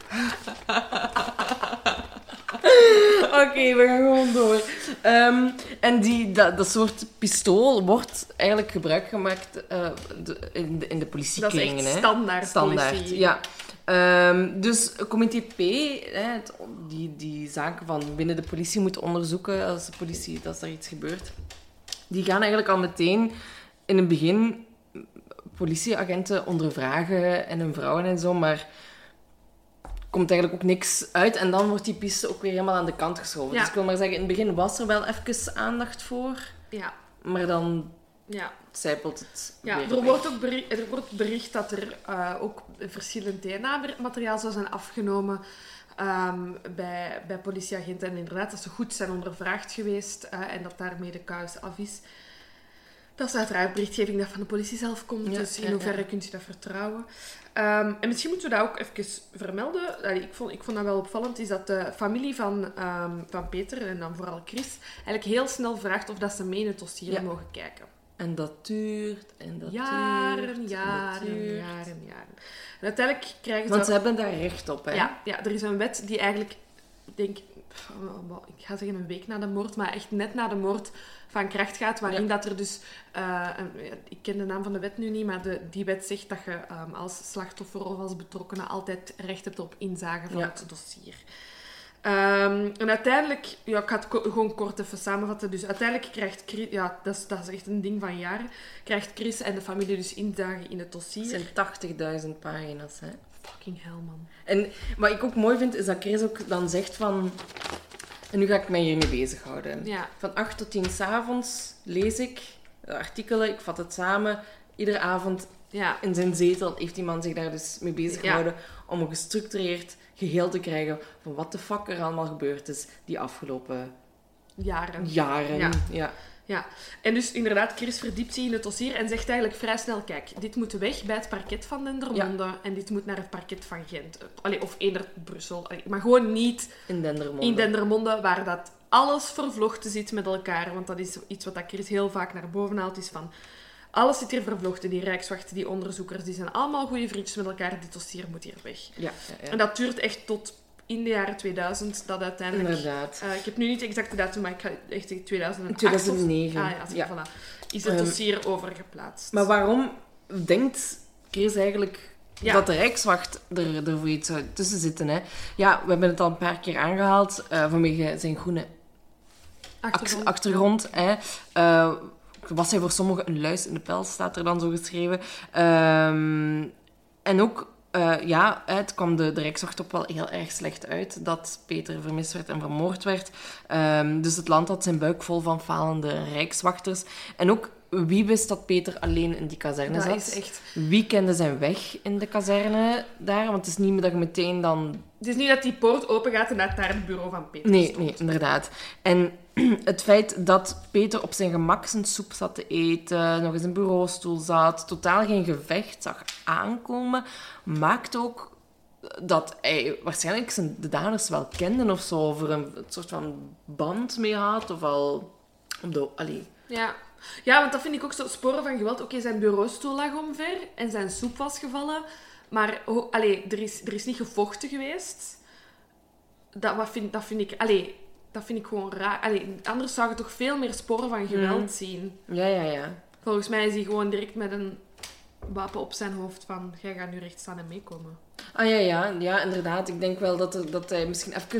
Oké, we gaan gewoon door. En dat soort pistool wordt eigenlijk gebruik gemaakt in de politiekringen. Dat is echt standaard politie. Ja. Dus comité P, die zaken van binnen de politie moeten onderzoeken als er iets gebeurt, die gaan eigenlijk al meteen in het begin politieagenten ondervragen en hun vrouwen en zo, maar komt eigenlijk ook niks uit. En dan wordt die piste ook weer helemaal aan de kant geschoven. Ja. Dus ik wil maar zeggen, in het begin was er wel even aandacht voor. Ja. Maar dan zijpelt het weer er wordt bericht dat er ook verschillend DNA-materiaal zou zijn afgenomen bij politieagenten. En inderdaad, dat ze goed zijn ondervraagd geweest en dat daarmee de kous af is. Dat is uiteraard berichtgeving dat van de politie zelf komt, dus in hoeverre kunt je dat vertrouwen. En misschien moeten we dat ook even vermelden. Ik vond dat wel opvallend, is dat de familie van Peter, en dan vooral Chris, eigenlijk heel snel vraagt of dat ze mee in het dossier mogen kijken. En dat duurt, en dat jaren. En uiteindelijk krijgen ze... Want ze hebben daar recht op, hè? Ja, er is een wet die eigenlijk, ik ga zeggen een week na de moord, maar echt net na de moord van kracht gaat, waarin dat er dus... ik ken de naam van de wet nu niet, maar die wet zegt dat je als slachtoffer of als betrokkene altijd recht hebt op inzage van het dossier. En uiteindelijk... ik ga het gewoon kort even samenvatten. Dus uiteindelijk krijgt Chris... dat is echt een ding van jaren. Krijgt Chris en de familie dus inzage in het dossier. Het zijn 80.000 pagina's, hè. Fucking hell, man. En wat ik ook mooi vind, is dat Chris ook dan zegt van... En nu ga ik mij hiermee bezighouden. Ja. Van 8 tot 10 s'avonds lees ik artikelen, ik vat het samen. Iedere avond in zijn zetel heeft die man zich daar dus mee bezig gehouden om een gestructureerd geheel te krijgen van wat de fuck er allemaal gebeurd is die afgelopen jaren. Ja. En dus inderdaad, Chris verdiept zich in het dossier en zegt eigenlijk vrij snel, kijk, dit moet weg bij het parket van Dendermonde en dit moet naar het parket van Gent. Of eender Brussel. Maar gewoon niet in Dendermonde, waar dat alles vervlochten zit met elkaar. Want dat is iets wat Chris heel vaak naar boven haalt, is van... Alles zit hier vervlochten, die rijkswachten, die onderzoekers, die zijn allemaal goede vriendjes met elkaar. Dit dossier moet hier weg. Ja. En dat duurt echt tot in de jaren 2000, dat uiteindelijk... Inderdaad. Ik heb nu niet de exacte datum, maar ik ga echt zeggen 2008. 2009. Voilà. Is het dossier overgeplaatst. Maar waarom denkt Chris eigenlijk dat de Rijkswacht er voor iets zou tussen zitten. Hè. Ja, we hebben het al een paar keer aangehaald vanwege zijn groene achtergrond. Hè. Was hij voor sommigen een luis in de pels, staat er dan zo geschreven. En ook, het kwam de Rijkswacht op wel heel erg slecht uit dat Peter vermist werd en vermoord werd. Dus het land had zijn buik vol van falende rijkswachters. En ook, wie wist dat Peter alleen in die kazerne zat? Is echt... Wie kende zijn weg in de kazerne daar? Want het is niet meer dat je meteen dan... Het is niet dat die poort open gaat en dat daar het bureau van Peter stond. Nee, inderdaad. En het feit dat Peter op zijn gemak zijn soep zat te eten, nog eens een bureaustoel zat, totaal geen gevecht zag aankomen, maakt ook dat hij waarschijnlijk de daders wel kende of zo, of er een soort van band mee had, of al... Ja, want dat vind ik ook zo sporen van geweld. Oké, zijn bureaustoel lag omver en zijn soep was gevallen, maar er is niet gevochten geweest. Dat vind ik gewoon raar. Anders zou je toch veel meer sporen van geweld zien. Ja. Volgens mij is hij gewoon direct met een wapen op zijn hoofd van... Jij gaat nu recht staan en meekomen. Ja, inderdaad. Ik denk wel dat hij misschien even...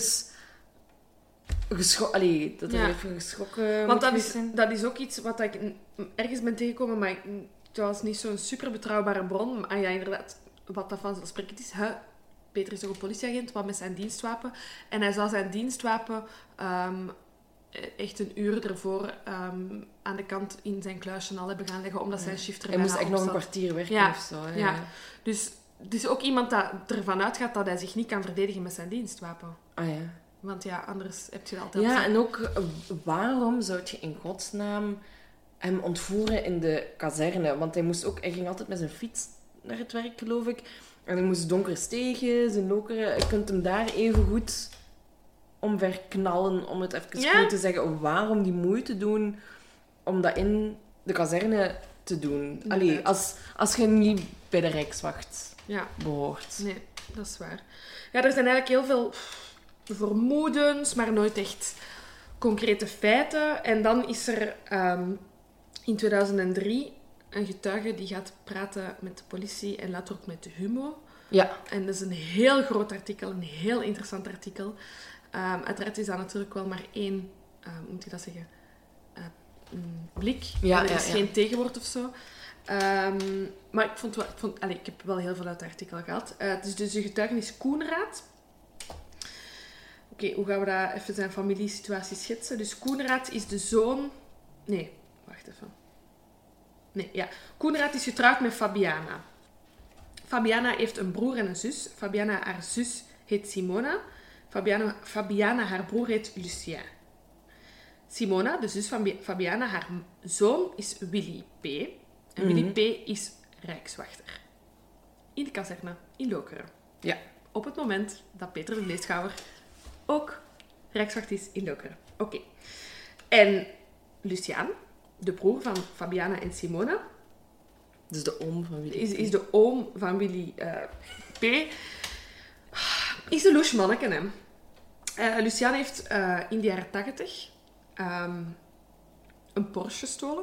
even geschrokken Want zijn. dat is ook iets wat ik ergens ben tegengekomen, maar het was niet zo'n super betrouwbare bron. Maar ja, inderdaad, wat dat vanzelfsprekend is... Peter is ook een politieagent, wat met zijn dienstwapen. En hij zou zijn dienstwapen echt een uur ervoor aan de kant in zijn kluisje al hebben gaan leggen, omdat zijn shift erbij hij moest echt nog een kwartier werken of zo. Ja. Dus het is ook iemand dat ervan uitgaat dat hij zich niet kan verdedigen met zijn dienstwapen. Ah ja. Want ja, anders heb je dat altijd... Ja, en ook waarom zou je in godsnaam hem ontvoeren in de kazerne? Want hij ging altijd met zijn fiets naar het werk, geloof ik. En hij moest donkere stegen, zijn lokeren. Je kunt hem daar even goed omver knallen, om het even goed te zeggen. Waarom die moeite doen om dat in de kazerne te doen? Allee, als je niet bij de Rijkswacht behoort. Nee, dat is waar. Ja, er zijn eigenlijk heel veel vermoedens, maar nooit echt concrete feiten. En dan is er in 2003 een getuige die gaat praten met de politie en later ook met de HUMO. Ja. En dat is een heel groot artikel, een heel interessant artikel. Uiteraard is dat natuurlijk wel maar één, hoe moet je dat zeggen, blik. Er is geen tegenwoord of zo. Maar ik heb wel heel veel uit het artikel gehad. Het is dus de getuigenis Koenraad. Oké, hoe gaan we dat even zijn familiesituatie schetsen? Dus Koenraad is de zoon... Nee, wacht even. Koenraad is getrouwd met Fabiana. Fabiana heeft een broer en een zus. Fabiana, haar zus, heet Simona. Fabiana, haar broer, heet Lucien. Simona, de zus van Fabiana, haar zoon, is Willy P. En Willy P. is rijkswachter. In de kazerne, in Lokeren. Ja. Op het moment dat Peter de Vleeschhouwer ook rijkswacht is in Lokeren. Oké. En Luciaan, de broer van Fabiana en Simona... Dus de oom van Willy P. Is de oom van Willy P. Is een louche manneke, hè. Luciaan heeft in de jaren 80 een Porsche gestolen.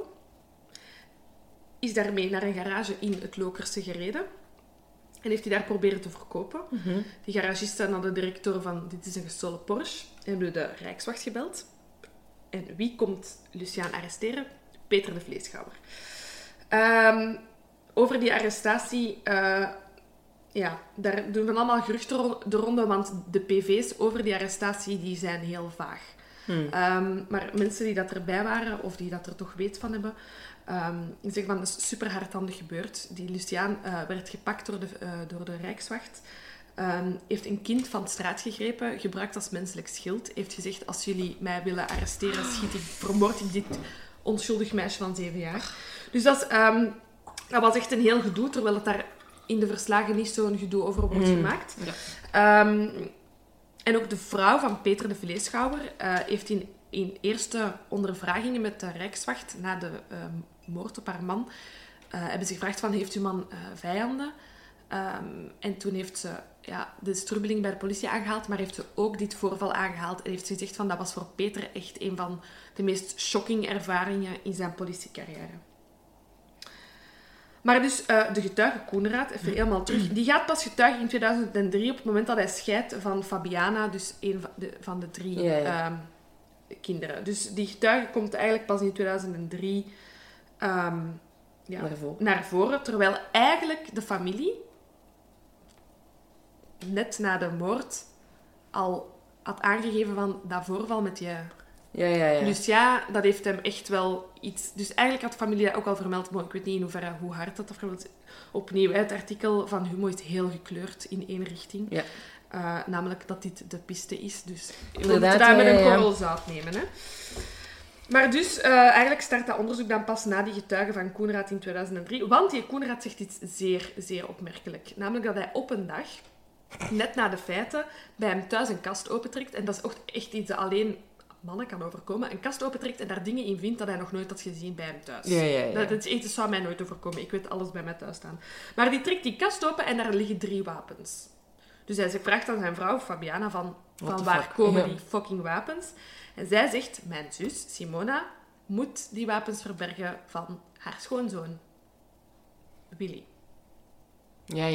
Is daarmee naar een garage in het Lokerse gereden. En heeft hij daar proberen te verkopen. Mm-hmm. Die garagisten hadden de directeur van... Dit is een gestolen Porsche. En hebben de Rijkswacht gebeld. En wie komt Luciaan arresteren? Peter de Vleeschhouwer. Over die arrestatie... daar doen we allemaal geruchten de ronde. Want de PV's over die arrestatie die zijn heel vaag. Maar mensen die dat erbij waren... Of die dat er toch weet van hebben... zeggen van, dat is super hardhandig gebeurd. Die Luciaan werd gepakt door de Rijkswacht. Heeft een kind van de straat gegrepen, gebruikt als menselijk schild. Heeft gezegd, als jullie mij willen arresteren, vermoord ik dit onschuldig meisje van 7 jaar. Dus dat was echt een heel gedoe, terwijl het daar in de verslagen niet zo'n gedoe over wordt gemaakt. Ja. En ook de vrouw van Peter de Vleeschhouwer heeft in eerste ondervragingen met de Rijkswacht na de moord op haar man, hebben ze gevraagd van, heeft uw man vijanden? En toen heeft ze de strubbeling bij de politie aangehaald, maar heeft ze ook dit voorval aangehaald en heeft ze gezegd van, dat was voor Peter echt een van de meest shocking ervaringen in zijn politiecarrière. Maar dus de getuige Koenraad, even helemaal terug, die gaat pas getuigen in 2003 op het moment dat hij scheidt van Fabiana, dus een van de 3 kinderen. Dus die getuige komt eigenlijk pas in 2003 naar voren, terwijl eigenlijk de familie net na de moord al had aangegeven van dat voorval met je... Dus ja, dat heeft hem echt wel iets... Dus eigenlijk had de familie dat ook al vermeld, maar ik weet niet in hoeverre, hoe hard dat vermeld. Opnieuw, het artikel van Humo is heel gekleurd in één richting. Ja. Namelijk dat dit de piste is. Dus we moeten daar met een korrel zout nemen. Hè. Maar dus, eigenlijk start dat onderzoek dan pas na die getuige van Koenraad in 2003. Want die Koenraad zegt iets zeer, zeer opmerkelijk. Namelijk dat hij op een dag, net na de feiten, bij hem thuis een kast opentrekt. En dat is ook echt iets dat alleen mannen kan overkomen. Een kast opentrekt en daar dingen in vindt dat hij nog nooit had gezien bij hem thuis. Ja. Dat zou mij nooit overkomen. Ik weet alles bij mij thuis staan. Maar die trekt die kast open en daar liggen 3 wapens. Dus hij vraagt aan zijn vrouw, Fabiana, van waar komen die fucking wapens? En zij zegt, mijn zus, Simona, moet die wapens verbergen van haar schoonzoon, Willy. Ja.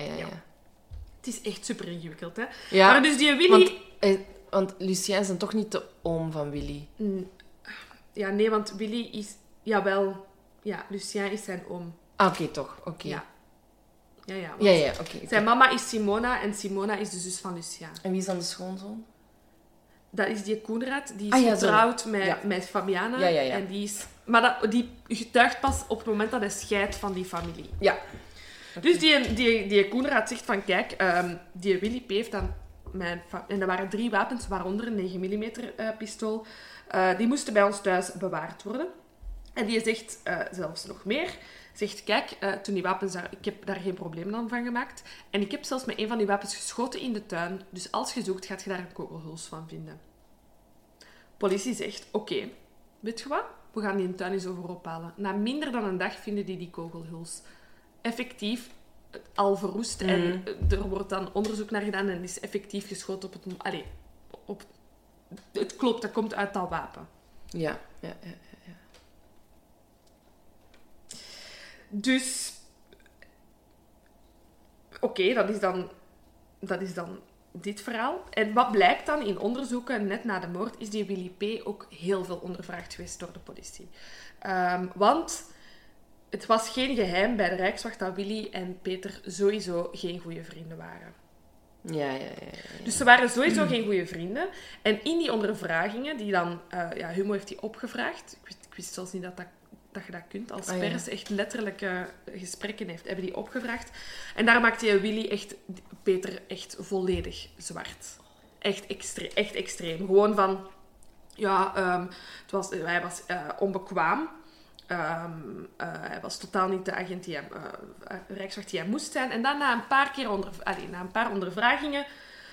Het is echt super ingewikkeld, hè? Ja, maar dus die Willy... Want Lucien is dan toch niet de oom van Willy? Ja, nee, want Willy is... Jawel. Ja, Lucien is zijn oom. Oké, toch. Oké. Ja. Oké. Zijn mama is Simona en Simona is de zus van Lucien. En wie is dan de schoonzoon? Dat is die Koenraad. Die is getrouwd met Fabiana. Ja. En die is... Maar die getuigt pas op het moment dat hij scheidt van die familie. Ja. Okay. Dus die Koenraad zegt van, kijk, die Willy P. heeft dan... En er waren 3 wapens, waaronder een 9 mm pistool. Die moesten bij ons thuis bewaard worden. En die zegt zelfs nog meer. Zegt, kijk, toen die wapens daar... Ik heb daar geen probleem van gemaakt. En ik heb zelfs met een van die wapens geschoten in de tuin. Dus als je zoekt, gaat je daar een kogelhuls van vinden. Politie zegt, oké, weet je wat? We gaan die tuin eens overhoop halen. Na minder dan een dag vinden die kogelhuls. Effectief al verroest. En er wordt dan onderzoek naar gedaan en is effectief geschoten op het... Het klopt, dat komt uit dat wapen. Ja. Dus... Oké, dat is dan dit verhaal. En wat blijkt dan in onderzoeken, net na de moord, is die Willy P. ook heel veel ondervraagd geweest door de politie. Want het was geen geheim bij de Rijkswacht dat Willy en Peter sowieso geen goede vrienden waren. Ja. Dus ze waren sowieso geen goede vrienden. En in die ondervragingen, die dan... Humo heeft die opgevraagd. Ik wist zelfs niet dat je dat kunt. Als pers echt letterlijke gesprekken hebben die opgevraagd. En daar maakte Peter echt volledig zwart. Echt extreem. Gewoon van... hij was onbekwaam. Hij was totaal niet de agent die Rijkswacht die hij moest zijn. En dan na een paar ondervragingen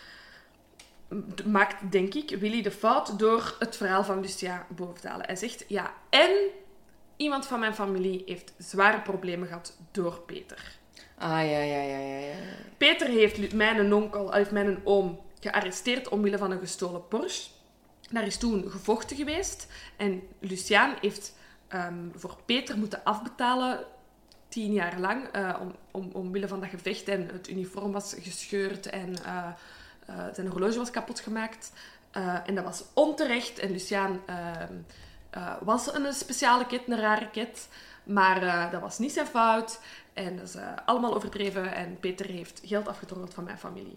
maakt, denk ik, Willy de fout door het verhaal van Lucien boven te halen. Hij zegt, en iemand van mijn familie heeft zware problemen gehad door Peter. Ja. Peter heeft mijn oom gearresteerd omwille van een gestolen Porsche. Daar is toen gevochten geweest. En Lucien heeft voor Peter moeten afbetalen 10 jaar lang. Omwille van dat gevecht. En het uniform was gescheurd. En zijn horloge was kapot gemaakt. En dat was onterecht. En Lucien was een speciale ket, een rare ket. Maar dat was niet zijn fout. En dat is allemaal overdreven. En Peter heeft geld afgetroggeld van mijn familie.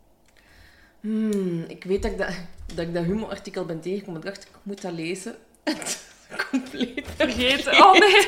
Ik weet dat ik dat Humo-artikel ben tegengekomen. Ik dacht, ik moet dat lezen. Compleet vergeten. Oh nee.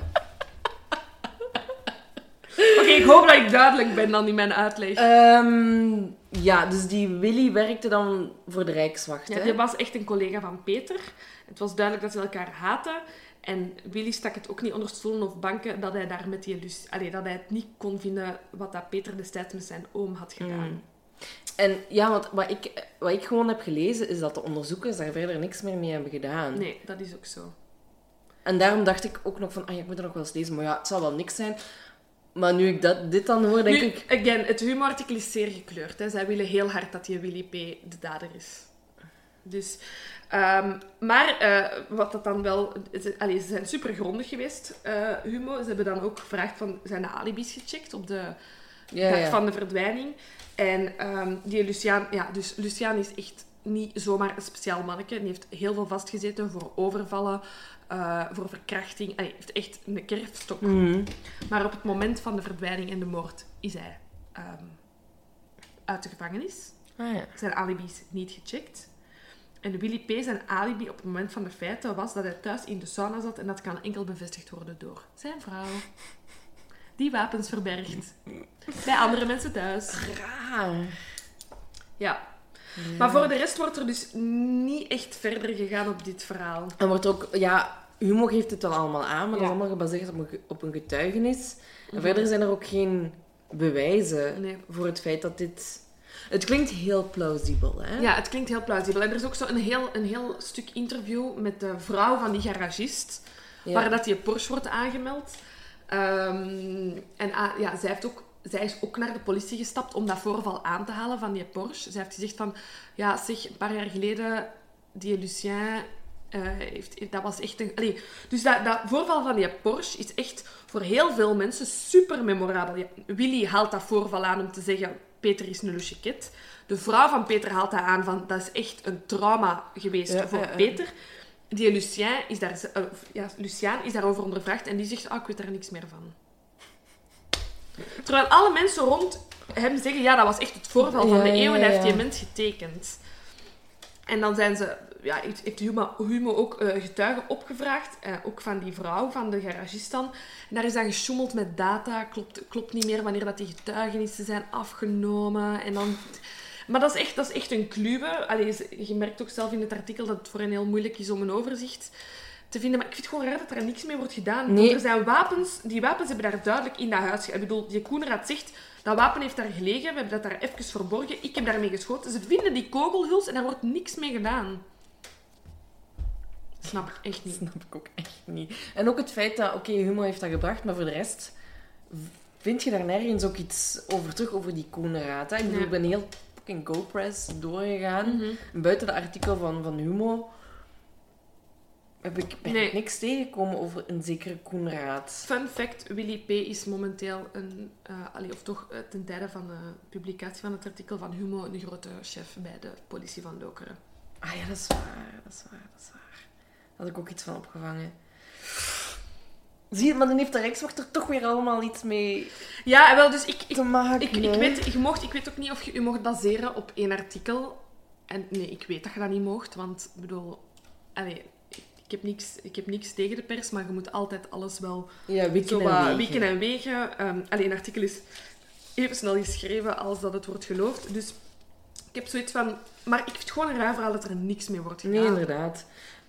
Oké, ik hoop dat ik duidelijk ben dan in mijn uitleg. Dus die Willy werkte dan voor de Rijkswacht. Ja, die was echt een collega van Peter. Het was duidelijk dat ze elkaar haten. En Willy stak het ook niet onder stoelen of banken dat hij daar met dat hij het niet kon vinden wat dat Peter destijds met zijn oom had gedaan. En ja, want wat ik gewoon heb gelezen, is dat de onderzoekers daar verder niks meer mee hebben gedaan. Nee, dat is ook zo. En daarom dacht ik ook nog van, ik moet er nog wel eens lezen, maar het zal wel niks zijn. Maar nu ik dit dan hoor, denk ik... Again, het Humo-artikel is zeer gekleurd. Hè. Zij willen heel hard dat die Willy P. de dader is. Dus... maar wat dat dan wel... Ze zijn super grondig geweest, Humo. Ze hebben dan ook gevraagd van... Zijn de alibis gecheckt op de dag van de verdwijning? En die Luciaan... Ja, dus Luciaan is echt niet zomaar een speciaal manneke. Die heeft heel veel vastgezeten voor overvallen, voor verkrachting. Hij heeft echt een kerfstok. Mm-hmm. Maar op het moment van de verdwijning en de moord is hij uit de gevangenis. Ah, ja. Zijn alibis niet gecheckt. En Willy P. zijn alibi op het moment van de feiten was dat hij thuis in de sauna zat en dat kan enkel bevestigd worden door zijn vrouw. Die wapens verbergt. Bij andere mensen thuis. Raar. Ja. Maar voor de rest wordt er dus niet echt verder gegaan op dit verhaal. En wordt ook... Ja, Humo geeft het wel allemaal aan, maar dat is allemaal gebaseerd op een getuigenis. En verder zijn er ook geen bewijzen voor het feit dat dit... Het klinkt heel plausibel, hè? Ja, het klinkt heel plausibel. En er is ook zo een heel stuk interview met de vrouw van die garagist, waar dat die Porsche wordt aangemeld. Zij is ook naar de politie gestapt om dat voorval aan te halen van die Porsche. Zij heeft gezegd van... Ja, zeg, een paar jaar geleden, die Lucien... dat was echt een... Dus dat voorval van die Porsche is echt voor heel veel mensen super memorabel. Ja, Willy haalt dat voorval aan om te zeggen... Peter is een loucheket. De vrouw van Peter haalt dat aan van... Dat is echt een trauma geweest voor Peter. Die Luciaan is daarover ondervraagd en die zegt... ik weet daar niks meer van. Terwijl alle mensen rond hem zeggen... Ja, dat was echt het voorval van de eeuw en hij heeft die mens getekend. En dan zijn ze... Ja, heeft Humo ook getuigen opgevraagd. Ook van die vrouw, van de garagist dan. En daar is dan gesjoemeld met data. Klopt niet meer wanneer dat die getuigenissen zijn afgenomen. En dan... Maar dat is echt een kluwe. Je merkt ook zelf in het artikel dat het voor hen heel moeilijk is om een overzicht te vinden. Maar ik vind het gewoon raar dat er niks mee wordt gedaan. Nee. Want er zijn wapens. Die wapens hebben daar duidelijk in dat huis. Ik bedoel, die Koenraad zegt... Dat wapen heeft daar gelegen. We hebben dat daar even verborgen. Ik heb daarmee geschoten. Ze vinden die kogelhuls en daar wordt niks mee gedaan. Snap ik echt niet. Snap ik ook echt niet. En ook het feit dat, Humo heeft dat gebracht, maar voor de rest vind je daar nergens ook iets over terug, over die Koenraad. Ik bedoel, ik ben heel fucking GoPress doorgegaan. Mm-hmm. Buiten de artikel van Humo ben ik niks tegengekomen over een zekere Koenraad. Fun fact, Willy P. is momenteel ten tijde van de publicatie van het artikel van Humo een grote chef bij de politie van Lokeren. Ah ja, dat is waar. Daar had ik ook iets van opgevangen. Zie je, maar dan heeft de Rijkswachter toch weer allemaal iets mee dus te maken. Ik weet ook niet of je je mocht baseren op één artikel. En nee, ik weet dat je dat niet mocht, want ik bedoel... Ik heb niks tegen de pers, maar je moet altijd alles wel... Ja, wikken en wegen. Een artikel is even snel geschreven als dat het wordt geloofd. Dus ik heb zoiets van... Maar ik vind het gewoon een raar verhaal dat er niks mee wordt gedaan. Nee, inderdaad.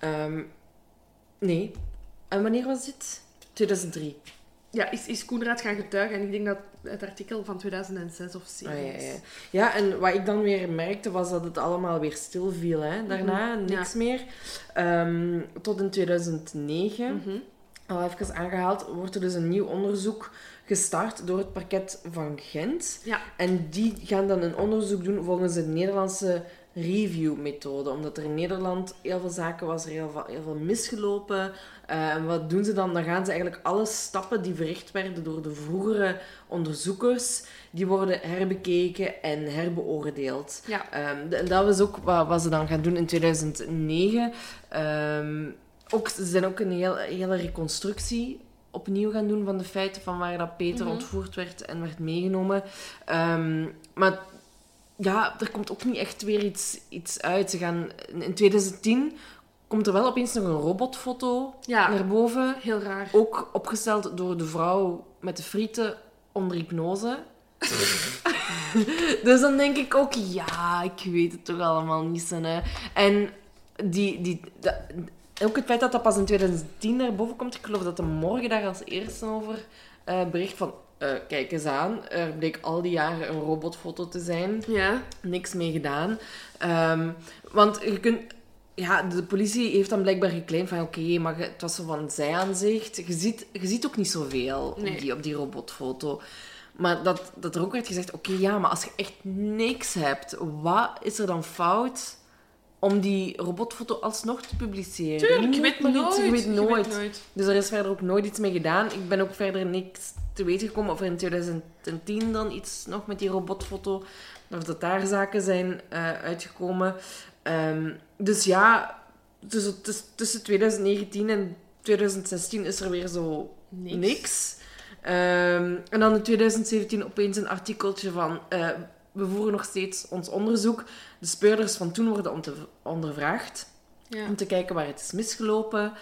Nee. En wanneer was dit? 2003. Ja, is Koenraad gaan getuigen. En ik denk dat het artikel van 2006 of 2007 is. Ja, en wat ik dan weer merkte, was dat het allemaal weer stil viel. Hè? Daarna niks meer. Tot in 2009, al even aangehaald, wordt er dus een nieuw onderzoek gestart door het parket van Gent. Ja. En die gaan dan een onderzoek doen volgens de Nederlandse review-methode. Omdat er in Nederland heel veel zaken was, er heel veel misgelopen. En wat doen ze dan? Dan gaan ze eigenlijk alle stappen die verricht werden door de vroegere onderzoekers, die worden herbekeken en herbeoordeeld. Ja. En dat was ook wat ze dan gaan doen in 2009. Ze zijn ook een hele reconstructie opnieuw gaan doen van de feiten van waar dat Peter ontvoerd werd en werd meegenomen. Maar ja, er komt ook niet echt weer iets uit. In 2010 komt er wel opeens nog een robotfoto naar boven. Heel raar. Ook opgesteld door de vrouw met de frieten onder hypnose. Dus dan denk ik ook, ik weet het toch allemaal niet. Hè. En ook het feit dat dat pas in 2010 naar boven komt, ik geloof dat de Morgen daar als eerste over bericht van... kijk eens aan, er bleek al die jaren een robotfoto te zijn. Ja. Niks mee gedaan. Want je kunt... Ja, de politie heeft dan blijkbaar geclaimd van maar het was zo van zijaanzicht. Je ziet ook niet zoveel op die robotfoto. Maar dat er ook werd gezegd, maar als je echt niks hebt, wat is er dan fout om die robotfoto alsnog te publiceren. Tuurlijk, je weet nooit. Dus er is verder ook nooit iets mee gedaan. Ik ben ook verder niks te weten gekomen of er in 2010 dan iets nog met die robotfoto, of dat daar zaken zijn uitgekomen. Dus ja, tussen 2019 en 2016 is er weer zo niks. En dan in 2017 opeens een artikeltje van... we voeren nog steeds ons onderzoek. De speurders van toen worden ondervraagd. Ja. Om te kijken waar het is misgelopen.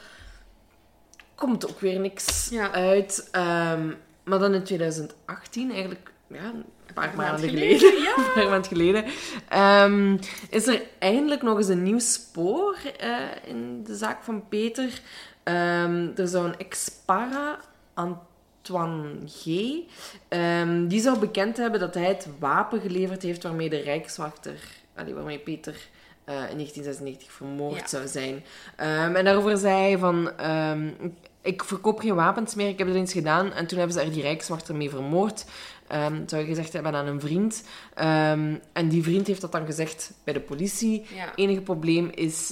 Komt ook weer niks uit. Maar dan in 2018, eigenlijk een paar maanden geleden... Ja. Een paar maanden geleden... is er eindelijk nog eens een nieuw spoor in de zaak van Peter. Er zou een ex-para... Antoine G. Die zou bekend hebben dat hij het wapen geleverd heeft waarmee de Rijkswachter, waarmee Peter in 1996 vermoord zou zijn. En daarover zei hij van... ik verkoop geen wapens meer, ik heb het eens gedaan. En toen hebben ze er die Rijkswachter mee vermoord. Dat zou je gezegd hebben aan een vriend. En die vriend heeft dat dan gezegd bij de politie. Het enige probleem is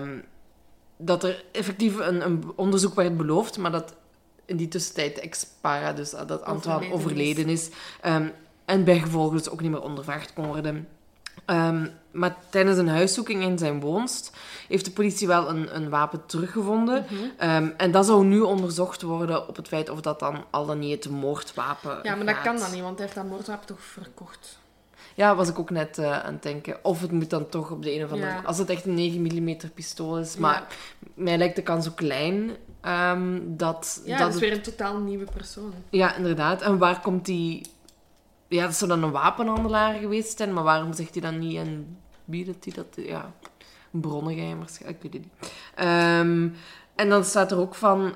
dat er effectief een onderzoek werd beloofd, maar dat in die tussentijd de ex-para, dus dat Antoine overleden is. En bijgevolg dus ook niet meer ondervraagd kon worden. Maar tijdens een huiszoeking in zijn woonst heeft de politie wel een wapen teruggevonden. En dat zou nu onderzocht worden op het feit of dat dan al dan niet het moordwapen Ja, maar dat kan dan niet, want hij heeft dat moordwapen toch verkocht. Ja, was ik ook net aan het denken. Of het moet dan toch op de een of andere... Als het echt een 9 mm pistool is. Maar mij lijkt de kans zo klein... dat is weer een totaal nieuwe persoon. Ja, inderdaad. En waar komt die... Ja, dat zou dan een wapenhandelaar geweest zijn, maar waarom zegt hij dan niet en biedt hij dat... Ja, een bronnengeheim waarschijnlijk, ik weet het niet. En dan staat er ook van...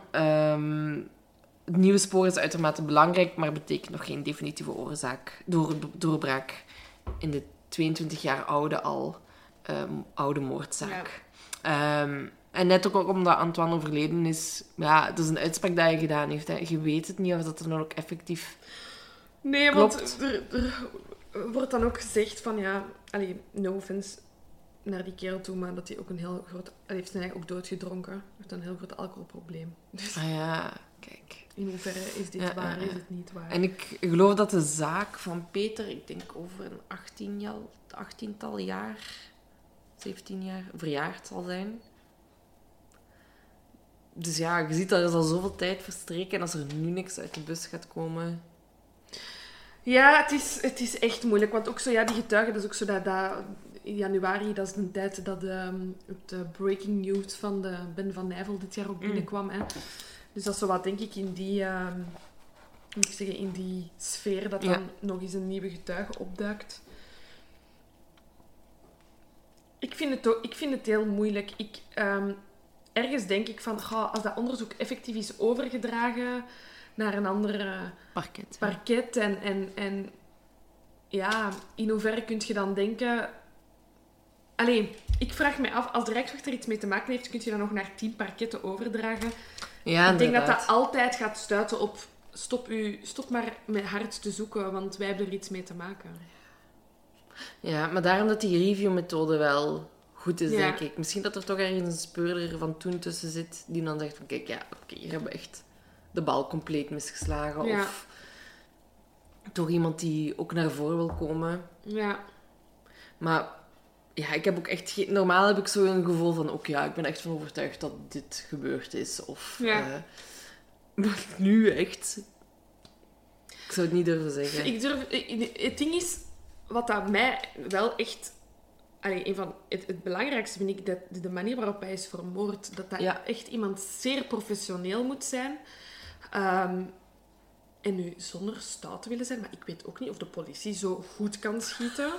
het nieuwe spoor is uitermate belangrijk, maar betekent nog geen definitieve oorzaak. Doorbraak in de 22 jaar oude moordzaak. Ja. En net ook omdat Antoine overleden is... Ja, het is een uitspraak dat hij gedaan heeft. Hè. Je weet het niet of dat er dan ook effectief Nee, klopt. Want er wordt dan ook gezegd van... no offense naar die kerel toe, maar dat hij ook een heel groot... Hij heeft zijn eigen ook doodgedronken. Hij heeft een heel groot alcoholprobleem. Dus kijk. In hoeverre is dit waar, is het niet waar? En ik geloof dat de zaak van Peter, ik denk over een 18-tal jaar, 17 jaar, verjaard zal zijn. Dus ja, je ziet, er is al zoveel tijd verstreken. En als er nu niks uit de bus gaat komen... Ja, het is echt moeilijk. Want ook zo, die getuigen, dat is ook zo dat in januari, dat is de tijd dat het breaking news van de Ben van Nijvel dit jaar ook binnenkwam. Hè. Dus dat is zo wat, denk ik, in die... moet ik zeggen, in die sfeer dat dan nog eens een nieuwe getuige opduikt. Ik vind het heel moeilijk. Ergens denk ik van, als dat onderzoek effectief is overgedragen naar een andere parket en in hoeverre kun je dan denken... ik vraag me af, als de Rijkswachter iets mee te maken heeft, kun je dat nog naar 10 parketten overdragen. Ja, ik denk dat altijd gaat stuiten op... Stop maar met hard te zoeken, want wij hebben er iets mee te maken. Ja, maar daarom dat die review-methode wel goed is, denk ik. Misschien dat er toch ergens een speurder van toen tussen zit, die dan zegt van, kijk, hier hebben we echt de bal compleet misgeslagen. Ja. Of toch iemand die ook naar voren wil komen. Ja. Maar ik heb ook echt normaal heb ik zo een gevoel van, ik ben echt van overtuigd dat dit gebeurd is. Of... maar nu echt... Ik zou het niet durven zeggen. Het ding is, wat dat mij wel echt... een van het belangrijkste vind ik, dat de manier waarop hij is vermoord, dat echt iemand zeer professioneel moet zijn. En nu, zonder stout te willen zijn, maar ik weet ook niet of de politie zo goed kan schieten.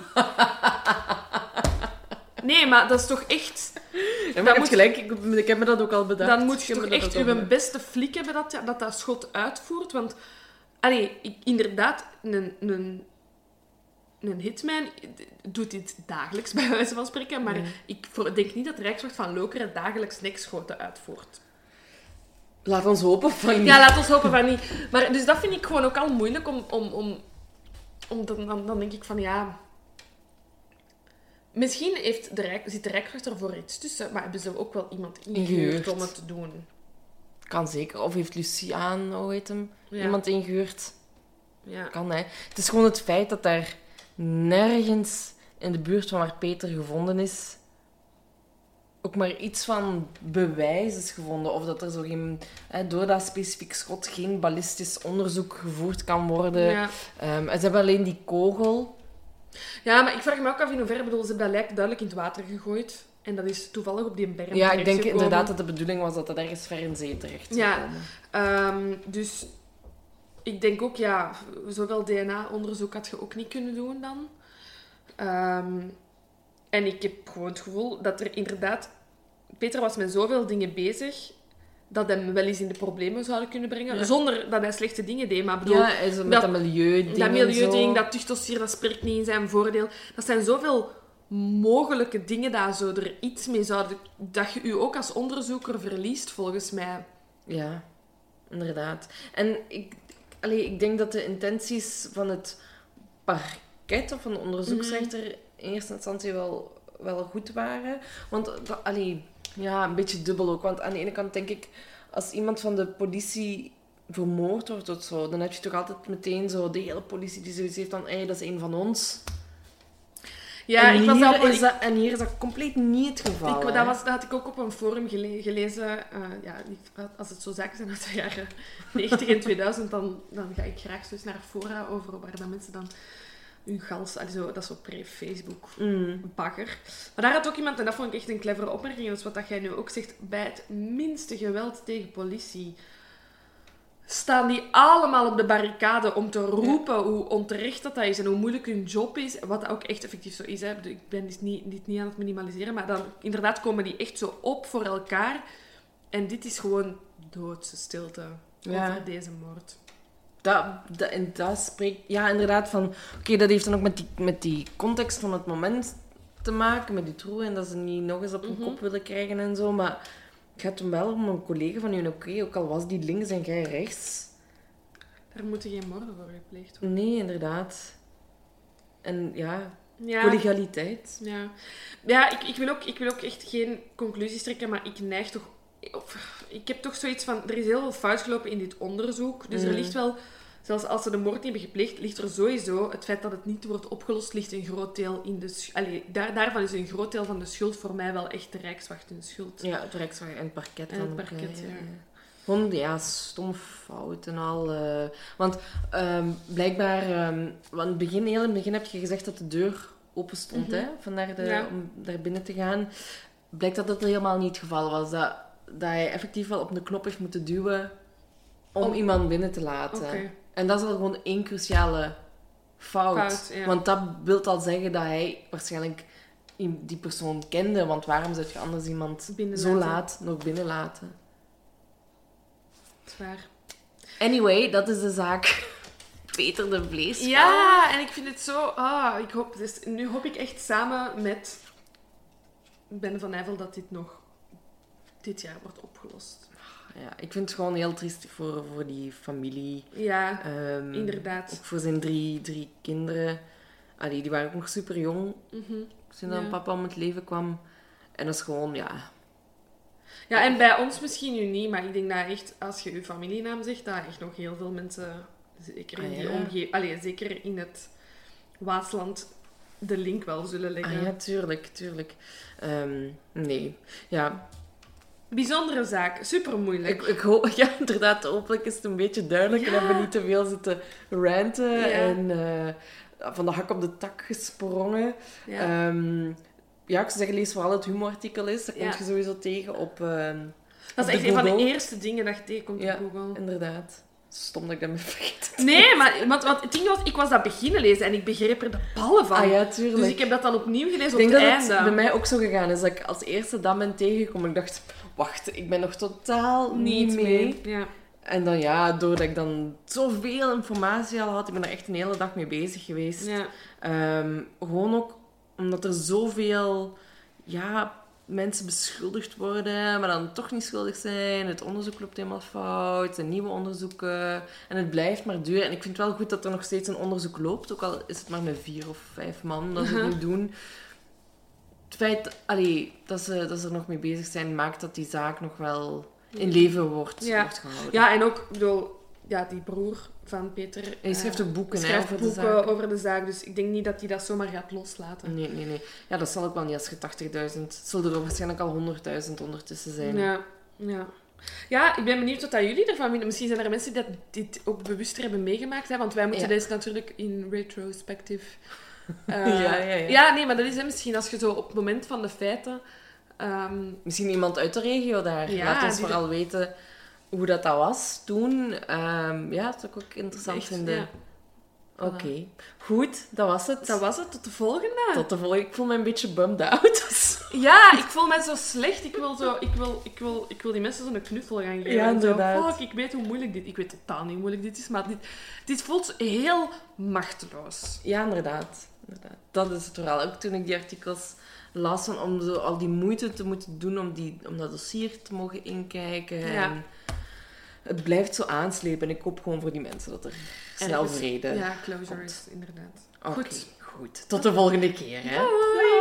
Nee, maar dat is toch echt... Ja, maar je hebt gelijk, ik heb me dat ook al bedacht. Dan moet je toch echt je beste flik hebben dat schot uitvoert. Want, inderdaad, een hitman doet dit dagelijks, bij wijze van spreken. Maar ik denk niet dat de Rijkswacht van Lokeren dagelijks neksschoten uitvoert. Laat ons hopen van niet. Ja, laat ons hopen van niet. Maar, dus dat vind ik gewoon ook al moeilijk om dan denk ik van, Misschien zit de Rijkswacht er voor iets tussen, maar hebben ze ook wel iemand ingehuurd om het te doen? Kan zeker. Of heeft Luciaan, hoe heet hem, Ja. iemand ingehuurd? Ja. Kan, hè. Het is gewoon het feit dat daar nergens in de buurt van waar Peter gevonden is, ook maar iets van bewijs is gevonden. Of dat er zo geen, door dat specifiek schot geen ballistisch onderzoek gevoerd kan worden. Ja. En ze hebben alleen die kogel. Ja, maar ik vraag me ook af in hoeverre, ze hebben dat lijk duidelijk in het water gegooid. En dat is toevallig op die berm Ja, ik denk terechtgekomen. inderdaad dat de bedoeling was dat ergens ver in zee terecht zou komen. Dus ik denk ook, zoveel DNA-onderzoek had je ook niet kunnen doen dan. En ik heb gewoon het gevoel dat er inderdaad... Peter was met zoveel dingen bezig dat hem wel eens in de problemen zouden kunnen brengen. Ja. Zonder dat hij slechte dingen deed. Maar bedoel, met dat milieuding. Dat milieuding, dat tuchtdossier, dat spreekt niet in zijn voordeel. Dat zijn zoveel mogelijke dingen dat zo er iets mee zouden... Dat je je ook als onderzoeker verliest, volgens mij. Ja, inderdaad. En ik denk dat de intenties van het parket of van de onderzoeksrechter in eerste instantie wel goed waren. Want, een beetje dubbel ook. Want aan de ene kant denk ik, als iemand van de politie vermoord wordt of zo, dan heb je toch altijd meteen zo de hele politie die zoiets heeft van, dat is een van ons. Ja, en hier is dat compleet niet het geval. Dat had ik ook op een forum gelezen. Als het zo zaken zijn uit de jaren 90 en 2000, dan ga ik graag zo eens naar fora over waar dat mensen dan hun gals... dat is zo pre-Facebook bagger. Maar daar had ook iemand, en dat vond ik echt een clevere opmerking, dat is wat jij nu ook zegt, bij het minste geweld tegen politie staan die allemaal op de barricade om te roepen hoe onterecht dat is en hoe moeilijk hun job is. Wat dat ook echt effectief zo is. Hè. Ik ben dus niet aan het minimaliseren, maar dan inderdaad komen die echt zo op voor elkaar. En dit is gewoon doodse stilte over deze moord. Dat spreekt... Ja, inderdaad van... Oké, dat heeft dan ook met die context van het moment te maken, met die troe, en dat ze niet nog eens op hun kop willen krijgen en zo, maar... Het gaat hem wel om een collega van je, ook al was die links en jij rechts. Daar moeten geen moorden voor gepleegd worden. Nee, inderdaad. En collegialiteit. Ja, ik wil ook echt geen conclusies trekken, maar ik neig toch... Ik heb toch zoiets van... Er is heel veel fout gelopen in dit onderzoek. Dus er ligt wel... Zelfs als ze de moord niet hebben gepleegd, ligt er sowieso... Het feit dat het niet wordt opgelost, ligt een groot deel in de... daarvan is een groot deel van de schuld voor mij wel echt de Rijkswacht hun schuld. Ja, het Rijkswacht en het parket. En het parket, Gewoon, stom fout en al. Want blijkbaar... heel in het begin heb je gezegd dat de deur open stond, hè? Om daar binnen te gaan. Blijkt dat helemaal niet het geval was. Dat hij effectief wel op de knop heeft moeten duwen om iemand binnen te laten. Okay. En dat is al gewoon één cruciale fout. Want dat wil al zeggen dat hij waarschijnlijk die persoon kende. Want waarom zou je anders iemand zo laat nog binnenlaten? Zwaar. Anyway, dat is de zaak Peter de Vleesvrouw. Ja, en ik vind het zo... nu hoop ik echt samen met Ben van Eyvel dat dit nog dit jaar wordt opgelost. Ja, ik vind het gewoon heel triestig voor die familie. Ja, inderdaad. Ook voor zijn drie kinderen. Die waren ook nog super jong toen dan papa om het leven kwam. En dat is gewoon, Ja, en bij ons misschien nu niet, maar ik denk dat echt, als je je familienaam zegt, dat echt nog heel veel mensen, zeker in die omgeving, zeker in het Waasland, de link wel zullen leggen. Ja, tuurlijk. Nee, ja... Bijzondere zaak, super moeilijk. Ik hoop, inderdaad, hopelijk is het een beetje duidelijk en hebben we niet te veel zitten ranten en van de hak op de tak gesprongen. Ja. Ik zou zeggen, lees vooral het humorartikel eens. Dat kom je sowieso tegen op dat is echt een van de eerste dingen dat je tegenkomt op Google. Ja, inderdaad. Stom dat ik dat me vergeten. Nee, maar want het ding was, ik was dat beginnen lezen en ik begreep er de ballen van. Ja, tuurlijk. Dus ik heb dat dan opnieuw gelezen op het einde. Ik denk dat het bij mij ook zo gegaan is, dat ik als eerste dat ben tegengekomen. Ik dacht, wacht, ik ben nog totaal niet mee. Ja. En dan doordat ik dan zoveel informatie al had, ik ben er echt een hele dag mee bezig geweest. Ja. Gewoon ook omdat er zoveel mensen beschuldigd worden, maar dan toch niet schuldig zijn. Het onderzoek loopt helemaal fout. Er zijn nieuwe onderzoeken. En het blijft maar duren. En ik vind het wel goed dat er nog steeds een onderzoek loopt. Ook al is het maar met 4 of 5 man dat ze het nu doen. het feit dat ze er nog mee bezig zijn, maakt dat die zaak nog wel in leven wordt gehouden. Ja, en ook, ik bedoel, die broer van Peter... Hij schrijft ook boeken, over de zaak. Dus ik denk niet dat hij dat zomaar gaat loslaten. Nee. Ja, dat zal ook wel niet als je 80.000... Het zullen er waarschijnlijk al 100.000 ondertussen zijn. Ja, ik ben benieuwd wat jullie ervan vinden. Misschien zijn er mensen die dit ook bewuster hebben meegemaakt. Hè? Want wij moeten deze natuurlijk in retrospective... Ja, nee, maar dat is misschien als je zo op het moment van de feiten... Misschien iemand uit de regio daar. Laat ons vooral weten hoe dat was toen. Dat zou ik ook interessant vinden. Ja. Oké. Goed, dat was het. Tot de volgende. Ik voel me een beetje bummed out. Ja, ik voel me zo slecht. Ik wil die mensen zo'n knuffel gaan geven. Ja, inderdaad. Ik weet hoe moeilijk dit... Ik weet totaal niet hoe moeilijk dit is, maar dit voelt heel machteloos. Ja, inderdaad. Dat is het vooral. Ook toen ik die artikels las, om zo al die moeite te moeten doen om dat dossier te mogen inkijken. Ja. En het blijft zo aanslepen. En ik hoop gewoon voor die mensen dat er snel vrede Ja, closure is inderdaad. Goed. Tot de volgende keer. Hè? Doei.